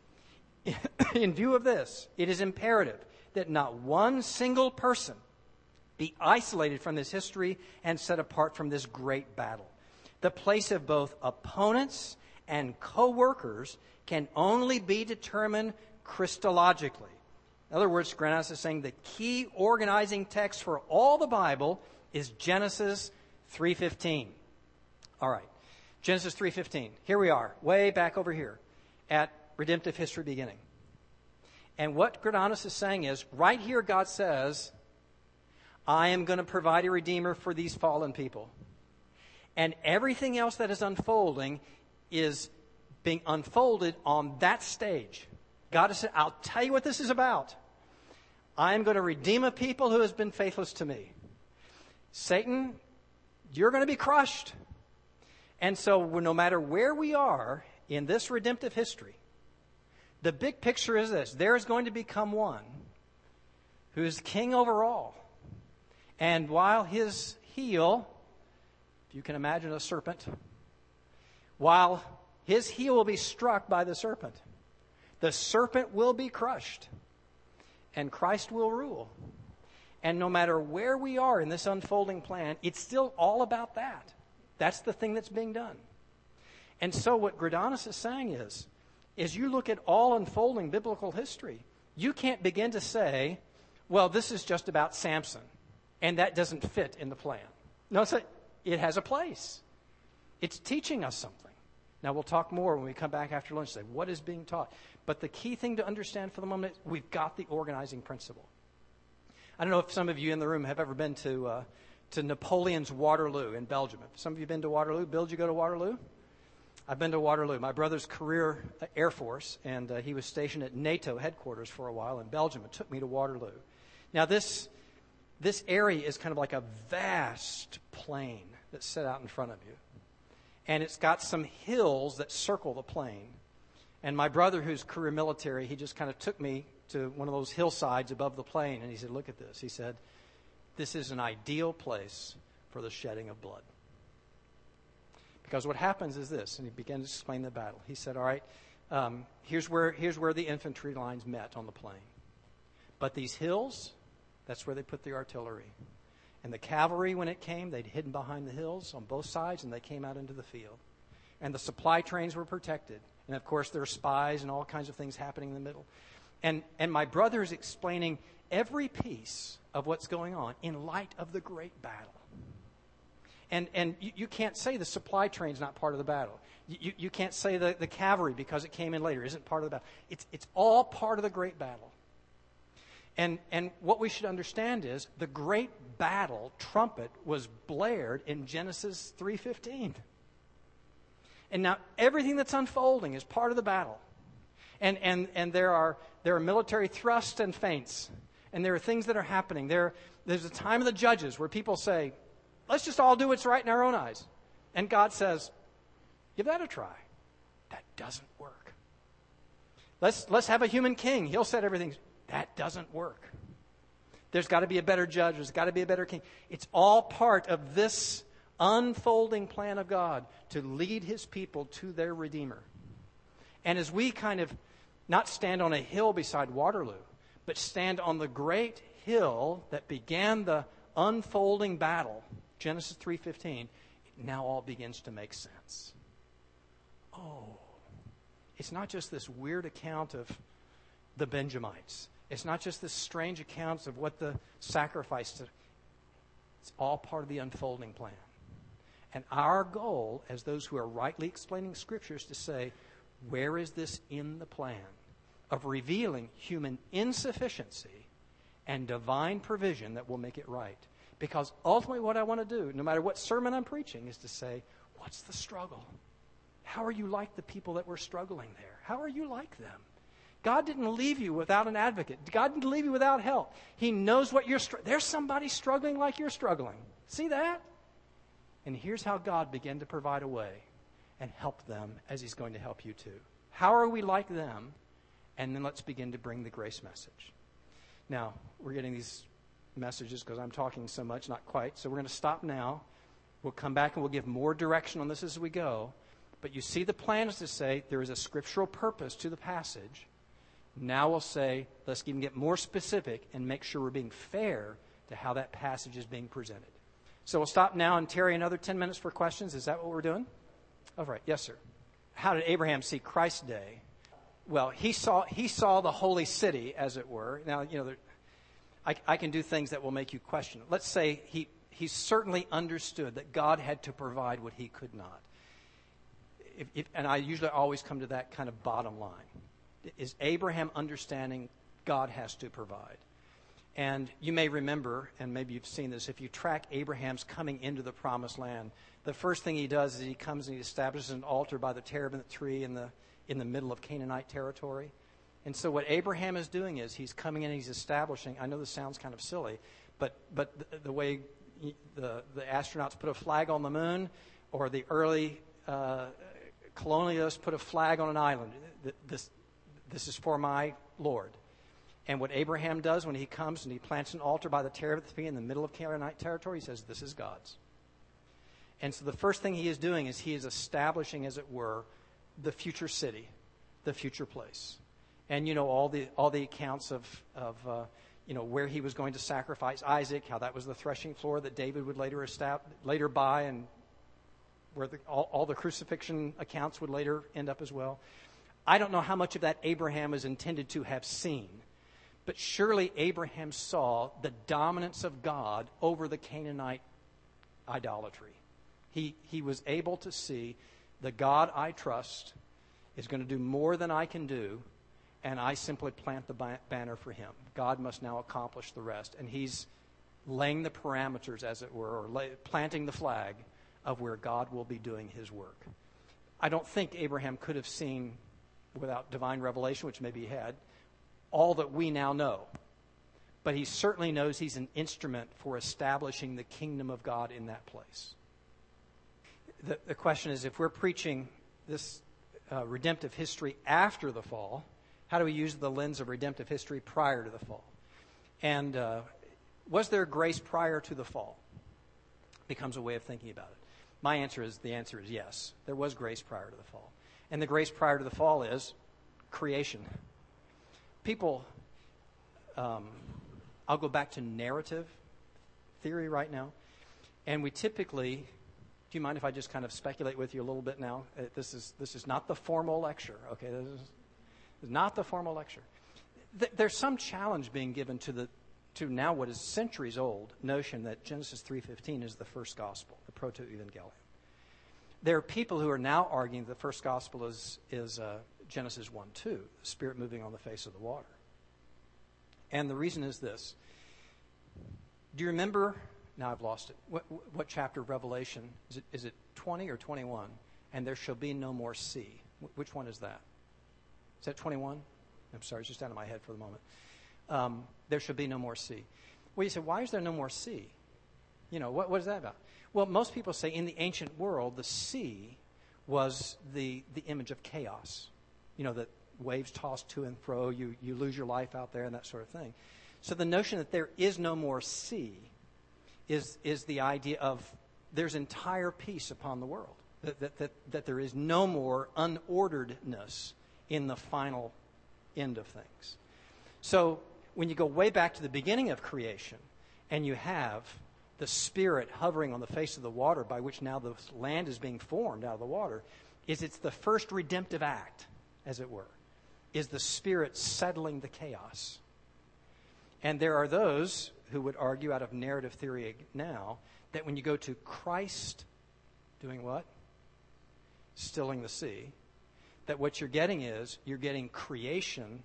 In view of this, it is imperative that not one single person be isolated from this history and set apart from this great battle. The place of both opponents and co-workers can only be determined Christologically. In other words, Greidanus is saying the key organizing text for all the Bible is Genesis three fifteen. All right, Genesis three fifteen. Here we are, way back over here at redemptive history beginning. And what Greidanus is saying is, right here God says, I am going to provide a redeemer for these fallen people. And everything else that is unfolding is being unfolded on that stage. God has said, I'll tell you what this is about. I am going to redeem a people who has been faithless to me. Satan, you're going to be crushed. And so no matter where we are in this redemptive history, the big picture is this. There is going to become one who is king over all. And while his heel, if you can imagine a serpent, while his heel will be struck by the serpent, the serpent will be crushed, and Christ will rule. And no matter where we are in this unfolding plan, it's still all about that. That's the thing that's being done. And so what Gradonus is saying is, is you look at all unfolding biblical history, you can't begin to say, well, this is just about Samson, and that doesn't fit in the plan. No, it's a, it has a place. It's teaching us something. Now, we'll talk more when we come back after lunch, say, what is being taught? But the key thing to understand for the moment is we've got the organizing principle. I don't know if some of you in the room have ever been to uh, to Napoleon's Waterloo in Belgium. Have some of you been to Waterloo? Bill, did you go to Waterloo? I've been to Waterloo. My brother's career uh, Air Force, and uh, he was stationed at NATO headquarters for a while in Belgium. It took me to Waterloo. Now, this this area is kind of like a vast plain that's set out in front of you. And it's got some hills that circle the plain. And my brother, who's career military, he just kind of took me to one of those hillsides above the plain, and he said, look at this. He said, this is an ideal place for the shedding of blood. Because what happens is this, and he began to explain the battle. He said, all right, um, here's where here's where the infantry lines met on the plain. But these hills, that's where they put the artillery. And the cavalry, when it came, they'd hidden behind the hills on both sides, and they came out into the field. And the supply trains were protected. And, of course, there are spies and all kinds of things happening in the middle. And, and my brother is explaining every piece of what's going on in light of the great battle. And, and you, you can't say the supply train's not part of the battle. You, you can't say the, the cavalry, because it came in later, isn't part of the battle. It's, it's all part of the great battle. And, and what we should understand is the great battle trumpet was blared in Genesis three fifteen. And now everything that's unfolding is part of the battle. And, and, and there are there are military thrusts and feints. And there are things that are happening. There, there's a time of the judges where people say, let's just all do what's right in our own eyes. And God says, give that a try. That doesn't work. Let's, let's have a human king. He'll set everything. That doesn't work. There's got to be a better judge. There's got to be a better king. It's all part of this unfolding plan of God to lead his people to their Redeemer. And as we kind of not stand on a hill beside Waterloo, but stand on the great hill that began the unfolding battle, Genesis three fifteen, it now all begins to make sense. Oh, it's not just this weird account of the Benjamites. It's not just this strange accounts of what the sacrifice to. It's all part of the unfolding plan. And our goal, as those who are rightly explaining Scripture, is to say, where is this in the plan of revealing human insufficiency and divine provision that will make it right? Because ultimately what I want to do, no matter what sermon I'm preaching, is to say, what's the struggle? How are you like the people that were struggling there? How are you like them? God didn't leave you without an advocate. God didn't leave you without help. He knows what you're struggling. There's somebody struggling like you're struggling. See that? And here's how God began to provide a way and help them as he's going to help you too. How are we like them? And then let's begin to bring the grace message. Now, we're getting these messages because I'm talking so much, not quite. So we're going to stop now. We'll come back and we'll give more direction on this as we go. But you see, the plan is to say there is a scriptural purpose to the passage. Now we'll say, let's even get more specific and make sure we're being fair to how that passage is being presented. So we'll stop now and tarry another ten minutes for questions. Is that what we're doing? All right. Yes, sir. How did Abraham see Christ's day? Well, he saw he saw the holy city, as it were. Now, you know, there, I, I can do things that will make you question. Let's say he, he certainly understood that God had to provide what he could not. If, if, and I usually always come to that kind of bottom line. Is Abraham understanding God has to provide? And you may remember, and maybe you've seen this, if you track Abraham's coming into the promised land, the first thing he does is he comes and he establishes an altar by the terebinth tree in the in the middle of Canaanite territory. And so what Abraham is doing is he's coming in and he's establishing, I know this sounds kind of silly, but but the, the way the, the astronauts put a flag on the moon, or the early uh, colonialists put a flag on an island, this This is for my Lord. And what Abraham does when he comes and he plants an altar by the terebinth tree in the middle of Canaanite territory, he says, this is God's. And so the first thing he is doing is he is establishing, as it were, the future city, the future place. And you know all the all the accounts of of uh, you know where he was going to sacrifice Isaac, how that was the threshing floor that David would later establish, later buy and where the, all, all the crucifixion accounts would later end up as well. I don't know how much of that Abraham is intended to have seen, but surely Abraham saw the dominance of God over the Canaanite idolatry. He, he was able to see the God I trust is going to do more than I can do, and I simply plant the ba- banner for him. God must now accomplish the rest. And he's laying the parameters, as it were, or lay, planting the flag of where God will be doing his work. I don't think Abraham could have seen, without divine revelation, which maybe he had, all that we now know. But he certainly knows he's an instrument for establishing the kingdom of God in that place. The, the question is, if we're preaching this uh, redemptive history after the fall, how do we use the lens of redemptive history prior to the fall? And uh, was there grace prior to the fall? Becomes a way of thinking about it. My answer is, the answer is yes. There was grace prior to the fall. And the grace prior to the fall is creation. People, um, I'll go back to narrative theory right now. And we typically, do you mind if I just kind of speculate with you a little bit now? Uh, this is this is not the formal lecture, okay? This is, this is not the formal lecture. Th- there's some challenge being given to the to now what is centuries old notion that Genesis three fifteen is the first gospel, the proto-evangelium. There are people who are now arguing that the first gospel is, is uh, Genesis one two, the Spirit moving on the face of the water. And the reason is this. Do you remember, now I've lost it, what, what chapter of Revelation? Is it, is it twenty or twenty-one? And there shall be no more sea. Wh- which one is that? Is that twenty-one? I'm sorry, it's just out of my head for the moment. Um, there shall be no more sea. Well, you say, why is there no more sea? You know, what, what is that about? Well, most people say in the ancient world, the sea was the, the image of chaos. You know, that waves toss to and fro, you, you lose your life out there and that sort of thing. So the notion that there is no more sea is, is the idea of there's entire peace upon the world. That, that, that, that there is no more unorderedness in the final end of things. So when you go way back to the beginning of creation and you have the Spirit hovering on the face of the water by which now the land is being formed out of the water, is it's the first redemptive act, as it were, is the Spirit settling the chaos. And there are those who would argue out of narrative theory now that when you go to Christ doing what? Stilling the sea, that what you're getting is you're getting creation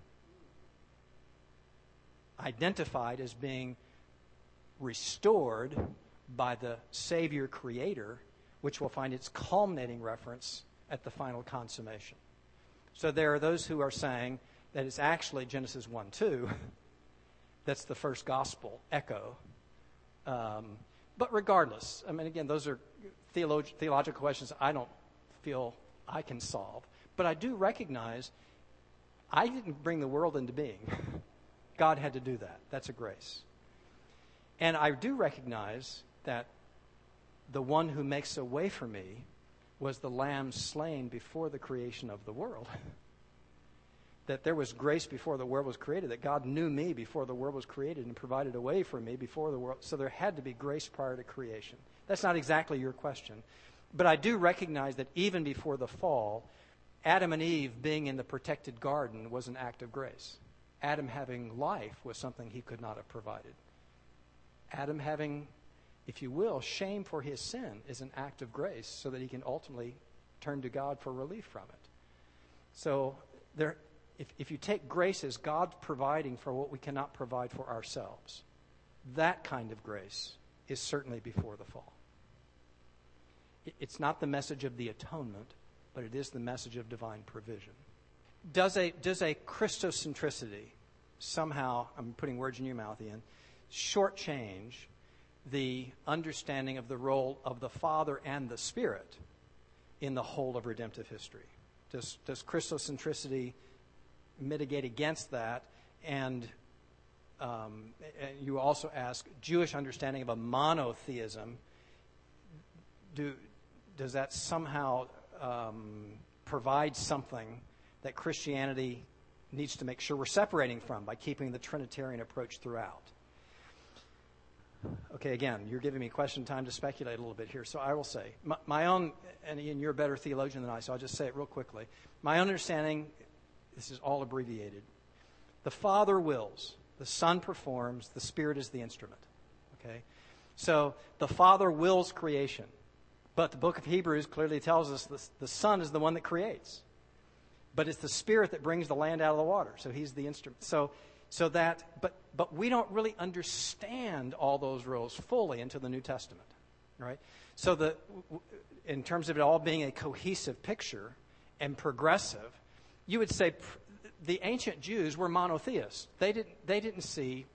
identified as being restored by the Savior Creator, which will find its culminating reference at the final consummation. So there are those who are saying that it's actually Genesis one two that's the first gospel echo. Um, but regardless, I mean, again, those are theolog- theological questions I don't feel I can solve. But I do recognize I didn't bring the world into being. God had to do that. That's a grace. And I do recognize that the one who makes a way for me was the lamb slain before the creation of the world. That there was grace before the world was created, that God knew me before the world was created and provided a way for me before the world. So there had to be grace prior to creation. That's not exactly your question. But I do recognize that even before the fall, Adam and Eve being in the protected garden was an act of grace. Adam having life was something he could not have provided. Adam having, if you will, shame for his sin is an act of grace so that he can ultimately turn to God for relief from it. So there, if, if you take grace as God providing for what we cannot provide for ourselves, that kind of grace is certainly before the fall. It, it's not the message of the atonement, but it is the message of divine provision. Does a, does a Christocentricity somehow, I'm putting words in your mouth, Ian, shortchange the understanding of the role of the Father and the Spirit in the whole of redemptive history? Does, does Christocentricity mitigate against that? And, um, and you also ask, Jewish understanding of a monotheism, do, does that somehow um, provide something that Christianity needs to make sure we're separating from by keeping the Trinitarian approach throughout? Okay, again, you're giving me question time to speculate a little bit here. So I will say, my, my own, and Ian, you're a better theologian than I, so I'll just say it real quickly. My understanding, this is all abbreviated. The Father wills, the Son performs, the Spirit is the instrument. Okay? So the Father wills creation. But the book of Hebrews clearly tells us the, the Son is the one that creates. But it's the Spirit that brings the land out of the water. So he's the instrument. So so that, but but we don't really understand all those roles fully until the New Testament. Right? So the in terms of it all being a cohesive picture and progressive, you would say the ancient Jews were monotheists. They didn't they didn't see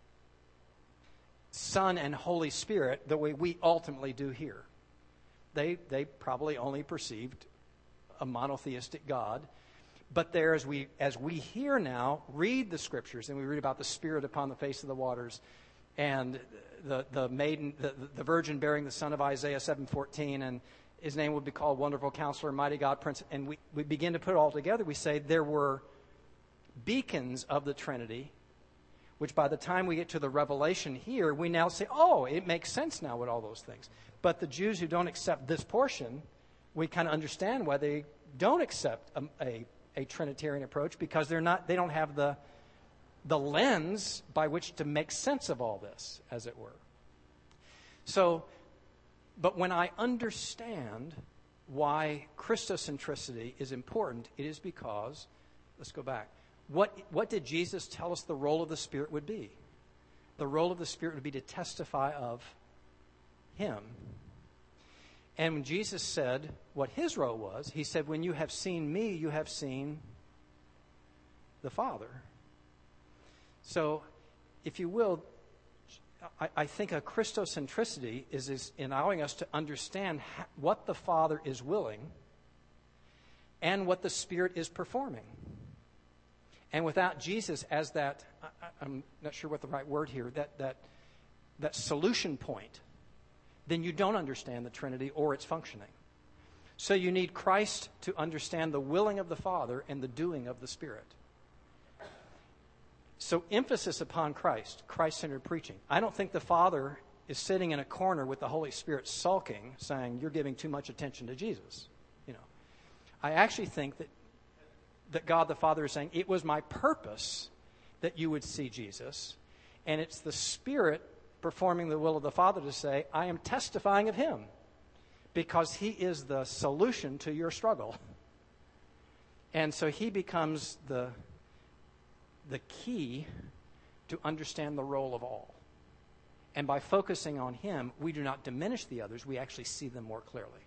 Son and Holy Spirit the way we ultimately do here. They they probably only perceived a monotheistic God. But there, as we as we hear now, read the Scriptures, and we read about the Spirit upon the face of the waters, and the the maiden, the, the virgin bearing the son of Isaiah seven fourteen, and his name would be called Wonderful Counselor, Mighty God, Prince. And we, we begin to put it all together. We say there were beacons of the Trinity, which by the time we get to the Revelation here, we now say, oh, it makes sense now with all those things. But the Jews who don't accept this portion, we kind of understand why they don't accept a, a a Trinitarian approach, because they're not, they don't have the, the lens by which to make sense of all this, as it were. So, but when I understand why Christocentricity is important, it is because, let's go back, what, what did Jesus tell us the role of the Spirit would be? The role of the Spirit would be to testify of Him. And when Jesus said what his role was, he said, when you have seen me, you have seen the Father. So, if you will, I, I think a Christocentricity is, is in allowing us to understand ha- what the Father is willing and what the Spirit is performing. And without Jesus as that, I, I'm not sure what the right word here, that that that solution point, then you don't understand the Trinity or its functioning. So you need Christ to understand the willing of the Father and the doing of the Spirit. So emphasis upon Christ, Christ-centered preaching. I don't think the Father is sitting in a corner with the Holy Spirit sulking, saying, you're giving too much attention to Jesus. You know, I actually think that, that God the Father is saying, it was my purpose that you would see Jesus, and it's the Spirit performing the will of the Father to say, I am testifying of Him because He is the solution to your struggle. And so He becomes the, the key to understand the role of all. And by focusing on Him, we do not diminish the others, we actually see them more clearly.